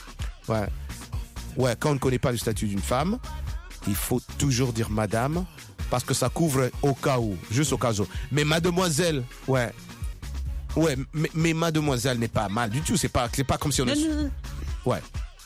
Ouais, quand on ne connaît pas le statut d'une femme, il faut toujours dire madame, parce que ça couvre au cas où, juste au cas où. Mais mademoiselle, ouais, mais mademoiselle n'est pas mal du tout. C'est pas comme si on est. Ouais.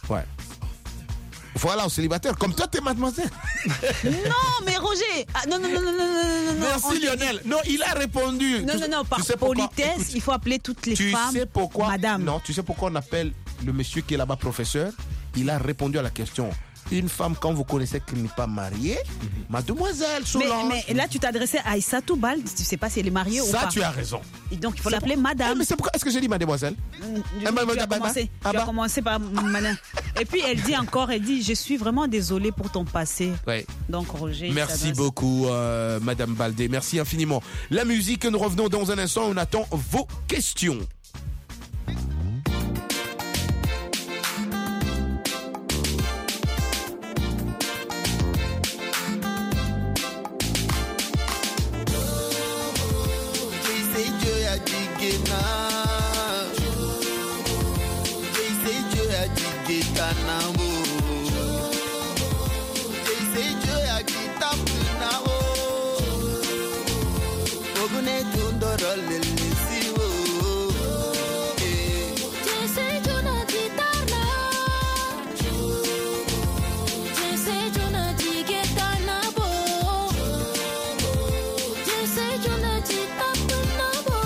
Voilà, au célibataire. Comme toi, t'es mademoiselle. Non, mais Roger. Non. Merci Lionel. Non, il a répondu. Non, par politesse, il faut appeler toutes les femmes. Tu sais pourquoi? Madame. Non, tu sais pourquoi on appelle le monsieur qui est là-bas professeur? Il a répondu à la question. Une femme, quand vous connaissez qu'elle n'est pas mariée, mademoiselle Solange. Mais là, tu t'adressais à Aïssatou Balde, tu sais pas si elle est mariée ou pas. Ça, tu as raison. Et donc, il faut l'appeler madame. Mais c'est pourquoi est-ce que j'ai dit mademoiselle? Tu as commencé par madame. Et puis, elle dit, je suis vraiment désolée pour ton passé. Ouais. Donc, Roger. Merci beaucoup, Madame Balde. Merci infiniment. La musique, nous revenons dans un instant. On attend vos questions. tanambo. Jese joya kitabu nao. Ogune tundoro lelesiwo. Jese jona jitarna. Jese jona jigetanabo. Jese jona jitabu nabo.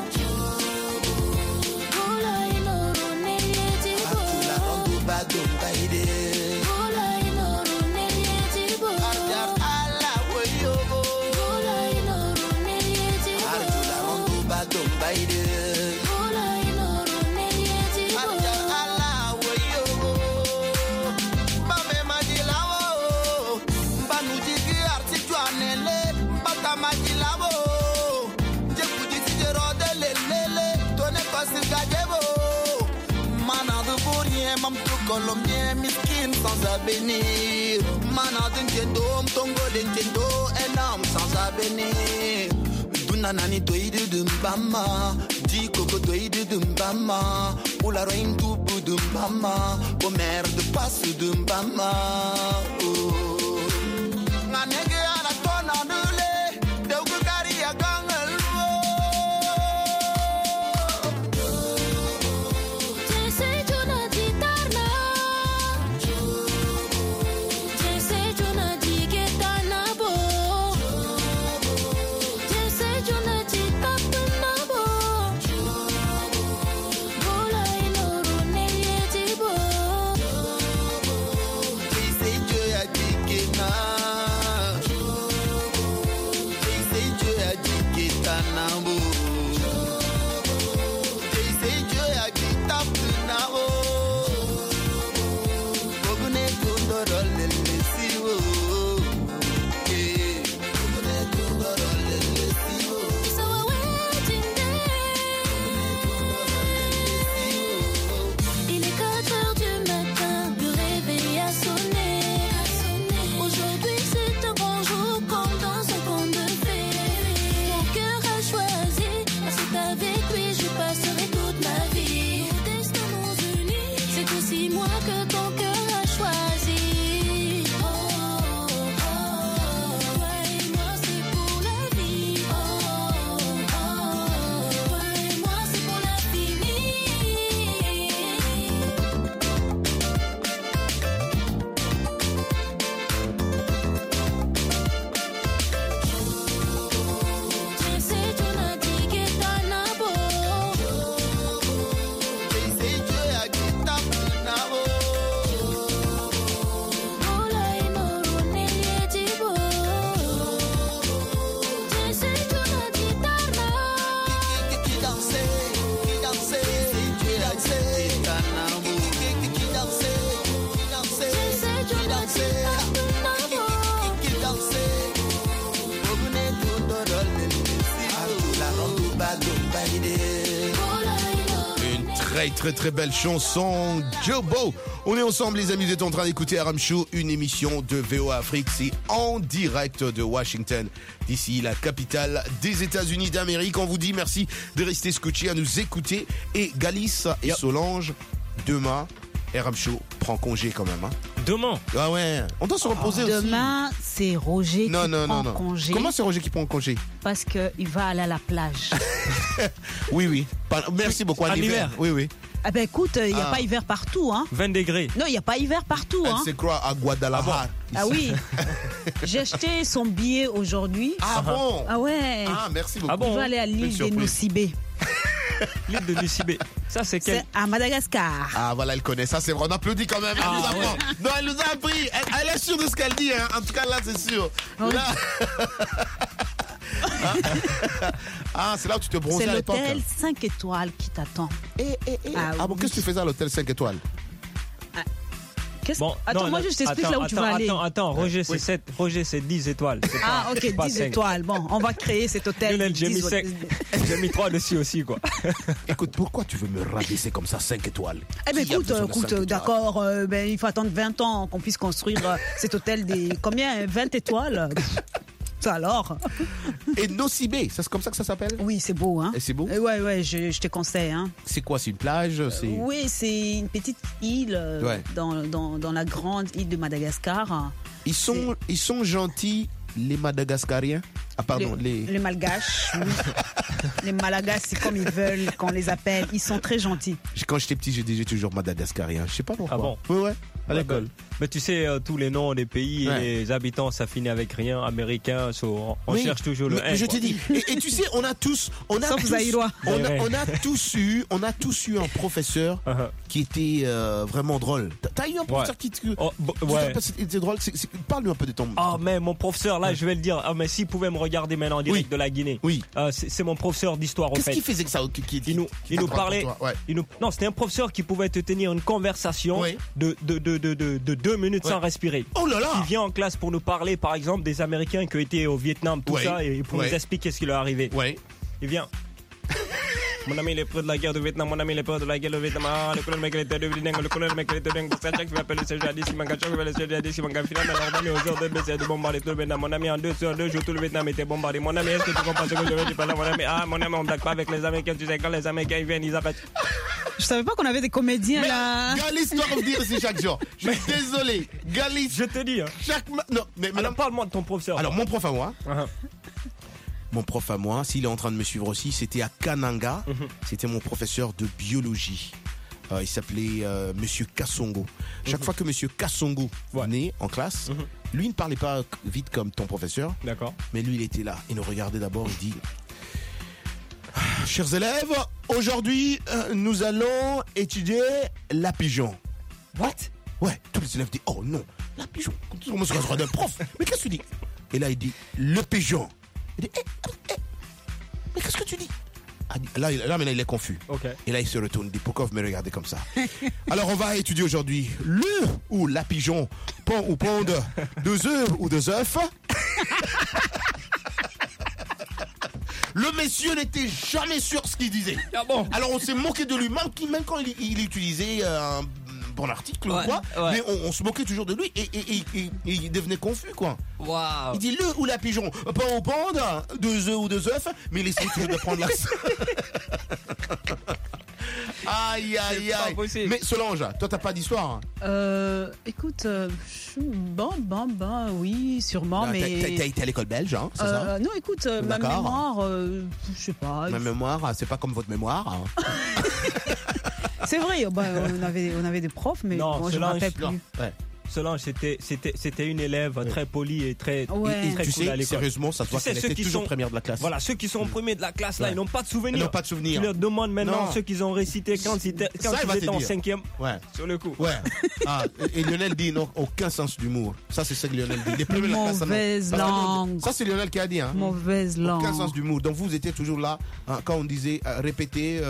Bola inoro nelietibo. Badumba ide. Bola inoro nelietibo. Ajar ala woyobo. Bola inoro nelietibo. Arjula rondu badumba ide. Bola inoro nelietibo. Ajar ala woyobo. Mame majilawo. Mbanu jigi artitu anele. Mbata majilawo. Jekuji tijero de lelele. Tone kosi gajebo. Manade pour rien, mam tout colombien, miskin sans avenir. Manade n'tiendo, mtongo d'entiendo, un homme sans avenir. Dunanani toide de mbama, di coco toide de mbama, ou la reine tout de mbama, au maire de passe de mbama. Nanege à la tonne en dele, de Oukari à Gangelwo. Jese jona jitarna. Jese jona jigetanabo. Jese jona jitabu nabo. Bola inoro nelietibo. Jese joya jikena. Jese joya jiketanabo. Jese joya jitabu nabo. Ogune tundoro lelesiwo. Ogune tundoro lelesiwo. So we're waiting there. Il est 4h du matin, le réveil a sonné. Aujourd'hui c'est un grand jour comme dans un conte de fées. Mon cœur a choisi, c'est avec lui je passerai toute ma vie. Nos destins nous unissent, c'est aussi moi que ton cœur a choisi. Oh, oh, oh, toi et moi c'est pour la vie. Oh, oh, toi et moi c'est pour l'infini. Jese jona jigetanabo. Jese joya jitabu nabo. Bola inoro nelietibo. Jese jona jitarna. Qui dansait, qui dansait, qui dansait, tanambo. Qui dansait, qui dansait, Jese qui jona dansait, jitabu nabo. qui dansait. Ogune tundoro lelesiwo. Arjula rondu badumba ide. Bola inoro. Une très belle chanson, Jobo. On est ensemble les amis, vous êtes en train d'écouter RM Show, une émission de VOA Afrique, c'est en direct de Washington, d'ici la capitale des États-Unis d'Amérique. On vous dit merci de rester scotché à nous écouter. Et Galice et Solange, demain, RM Show prend congé quand même. Hein. Demain. Ah ouais, on doit se reposer aussi. Demain, c'est Roger qui prend congé. Comment c'est Roger qui prend congé? Parce qu'il va aller à la plage. Oui. Merci beaucoup. En hiver. Oui. Ah ben écoute, il n'y a pas hiver partout. Hein. 20 degrés. Non, il n'y a pas hiver partout. Hein. C'est quoi à Guadalajara? Ah oui. J'ai acheté son billet aujourd'hui. Ah bon? Ah ouais. Ah merci beaucoup. Il va aller à l'île des Nocibé. L'île de Nocibé. Ça, c'est quel? C'est à Madagascar. Ah voilà, elle connaît ça, c'est vrai. On applaudit quand même. Elle nous apprend. Non, elle nous a appris. Elle est sûre de ce qu'elle dit. Hein. En tout cas, là, c'est sûr. Là... Ah, c'est là où tu te bronzais à l'époque. C'est l'hôtel 5 étoiles qui t'attend. Ah bon, qu'est-ce que tu faisais à l'hôtel 5 étoiles? Bon, attends, moi je t'explique là où tu vas aller. Attends, Roger, c'est 7, Roger, c'est 10 étoiles. Ah, ok, 10 étoiles. Bon, on va créer cet hôtel. J'ai mis 3 dessus aussi, quoi. Écoute, pourquoi tu veux me rabaisser comme ça 5 étoiles? Eh ben écoute, d'accord, il faut attendre 20 ans qu'on puisse construire cet hôtel des combien 20 étoiles. Ça alors. Et Nosibé, c'est comme ça que ça s'appelle? Oui, c'est beau. Hein. Et c'est beau? Ouais, je te conseille. Hein. C'est quoi? C'est une plage? Oui, c'est une petite île dans la grande île de Madagascar. Ils sont gentils, les Madagascariens? Ah pardon, les Malgaches, oui. Les Malagas, c'est comme ils veulent qu'on les appelle. Ils sont très gentils. Quand j'étais petit, je disais toujours Madagascarien. Je sais pas pourquoi. Ah bon? Ouais, à l'école. Mais tu sais, tous les noms des pays et les habitants, ça finit avec rien. Américain, on cherche toujours le mais je te dis. Et tu sais, on a tous eu un professeur qui était vraiment drôle. T'as eu un professeur qui était drôle. Parle-nous un peu de ton. Ah, mais mon professeur, là, je vais le dire. Ah, mais s'il pouvait me regarder maintenant en direct de la Guinée. Oui. C'est mon professeur d'histoire, en fait. Qu'est-ce qu'il faisait que ça? Il nous parlait. Non, c'était un professeur qui pouvait te tenir une conversation de 2 minutes sans respirer. Oh là là! Il vient en classe pour nous parler, par exemple, des Américains qui ont été au Vietnam, tout ça, et pour nous expliquer ce qui leur est arrivé. Il vient. Mon ami, il est près de la guerre du Vietnam. Mon ami, il est près de la guerre du Vietnam. Ah, le colonel McLeod de Vietnam. Le colonel McLeod de Vietnam. C'est chaque qui m'appelle le CJAD. Si manque chaque, le CJAD. Si manque final, alors on est aux heures de baisser de bombarder tout le Vietnam. Mon ami, en 2 jours, tout le Vietnam était bombardé. Mon ami, est-ce que tu comprends ce que je veux dire par là? Mon ami, on ne blague pas avec les Américains. Tu sais, quand les Américains viennent, ils appellent. Je savais pas qu'on avait des comédiens là. Galis doit revenir ici chaque jour. Je suis désolé. Galis. Je te dis. Non, mais alors parle-moi de ton professeur. Alors, mon prof à moi. Mon prof à moi, s'il est en train de me suivre aussi, c'était à Kananga. C'était mon professeur de biologie. Il s'appelait Monsieur Kassongo. Chaque fois que Monsieur Kassongo venait en classe, lui ne parlait pas vite comme ton professeur. D'accord. Mais lui, il était là. Il nous regardait d'abord. Il dit: chers élèves, aujourd'hui, nous allons étudier la pigeon. What? Ouais, tous les élèves disent: oh non, la pigeon. Comment ça se regarde un prof? Mais qu'est-ce que tu dis? Et là, il dit: le pigeon. Il dit: mais qu'est-ce que tu dis? Là, maintenant, il est confus. Okay. Et là, il se retourne. Il dit: pourquoi vous me regardez comme ça? Alors, on va étudier aujourd'hui le ou la pigeon pond ou ponde 2 œufs ou 2 œufs. Le monsieur n'était jamais sûr ce qu'il disait. Ah bon? Alors, on s'est moqué de lui, même quand il utilisait un bon article ou quoi. Mais on se moquait toujours de lui et il devenait confus, quoi. Wow. Il dit: le ou la pigeon, pond ou ponde, 2 œufs ou 2 œufs, mais il essayait toujours de prendre l'accent. Aïe. Mais Solange, toi, t'as pas d'histoire? Écoute, oui, sûrement, mais. T'as été à l'école belge, hein, c'est ça? Non, écoute, ma mémoire, je sais pas. Ma mémoire, c'est pas comme votre mémoire. Hein. C'est vrai, on avait des profs, mais moi, je me rappelle plus. Solange, c'était une élève très polie et très, très tu cool sais, à l'école. Sérieusement, ça se voit qu'elle était toujours première de la classe. Voilà, ceux qui sont premiers de la classe, là, ils n'ont pas de souvenirs. Ils n'ont pas de souvenirs. Tu leur demandes maintenant ceux qu'ils ont récité quand ils étaient en 5e. Sur le coup. Ouais. Et Lionel dit: non, aucun sens d'humour. Ça, c'est ce que Lionel dit. Les premiers de la classe. Mauvaise langue. Ça, c'est Lionel qui a dit. Hein. Mauvaise langue. Aucun sens d'humour. Donc, vous étiez toujours là quand on disait répéter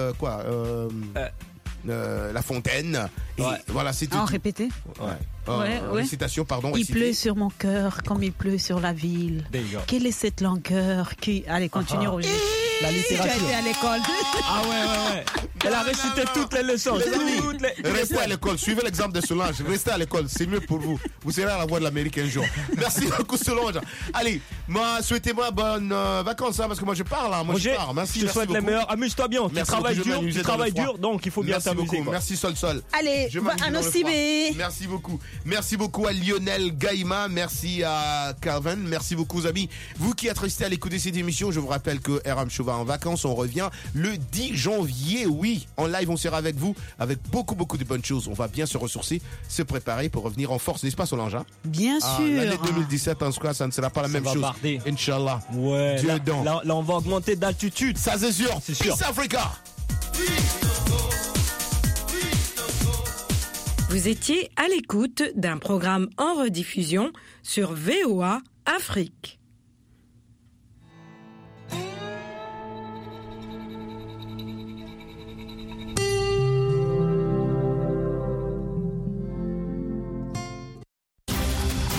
La Fontaine. Et voilà, c'était. Répéter. Récitation, pardon. Il pleut sur mon cœur comme il pleut sur la ville. Quelle est cette langueur qui. Allez, continue, Roger. La littérature. Tu as été à l'école. Ah ouais. Elle a récité toutes les leçons. Restez à l'école. Suivez l'exemple de Solange. Restez à l'école. C'est mieux pour vous. Vous serez à la voix de l'Amérique un jour. Merci beaucoup, Solange. Allez, souhaitez-moi bonnes vacances, hein, parce que moi je pars là. Roger, je pars. Merci. Je te souhaite les meilleurs. Amuse-toi bien. Tu travailles dur, donc il faut bien t'amuser. Merci, Sol. Allez, à Nosibé. Merci beaucoup. Merci beaucoup à Lionel Gaïma. Merci à Calvin. Merci beaucoup, amis. Vous qui êtes restés à l'écoute de cette émission, je vous rappelle que RM Show va en vacances. On revient le 10 janvier. Oui, en live, on sera avec vous avec beaucoup de bonnes choses. On va bien se ressourcer, se préparer pour revenir en force, n'est-ce pas, Solange? Bien sûr. L'année 2017, en tout cas, ça ne sera pas la même chose. Inch'Allah. Ouais. Là, on va augmenter d'altitude. Ça, c'est sûr. Peace Africa. Vous étiez à l'écoute d'un programme en rediffusion sur VOA Afrique.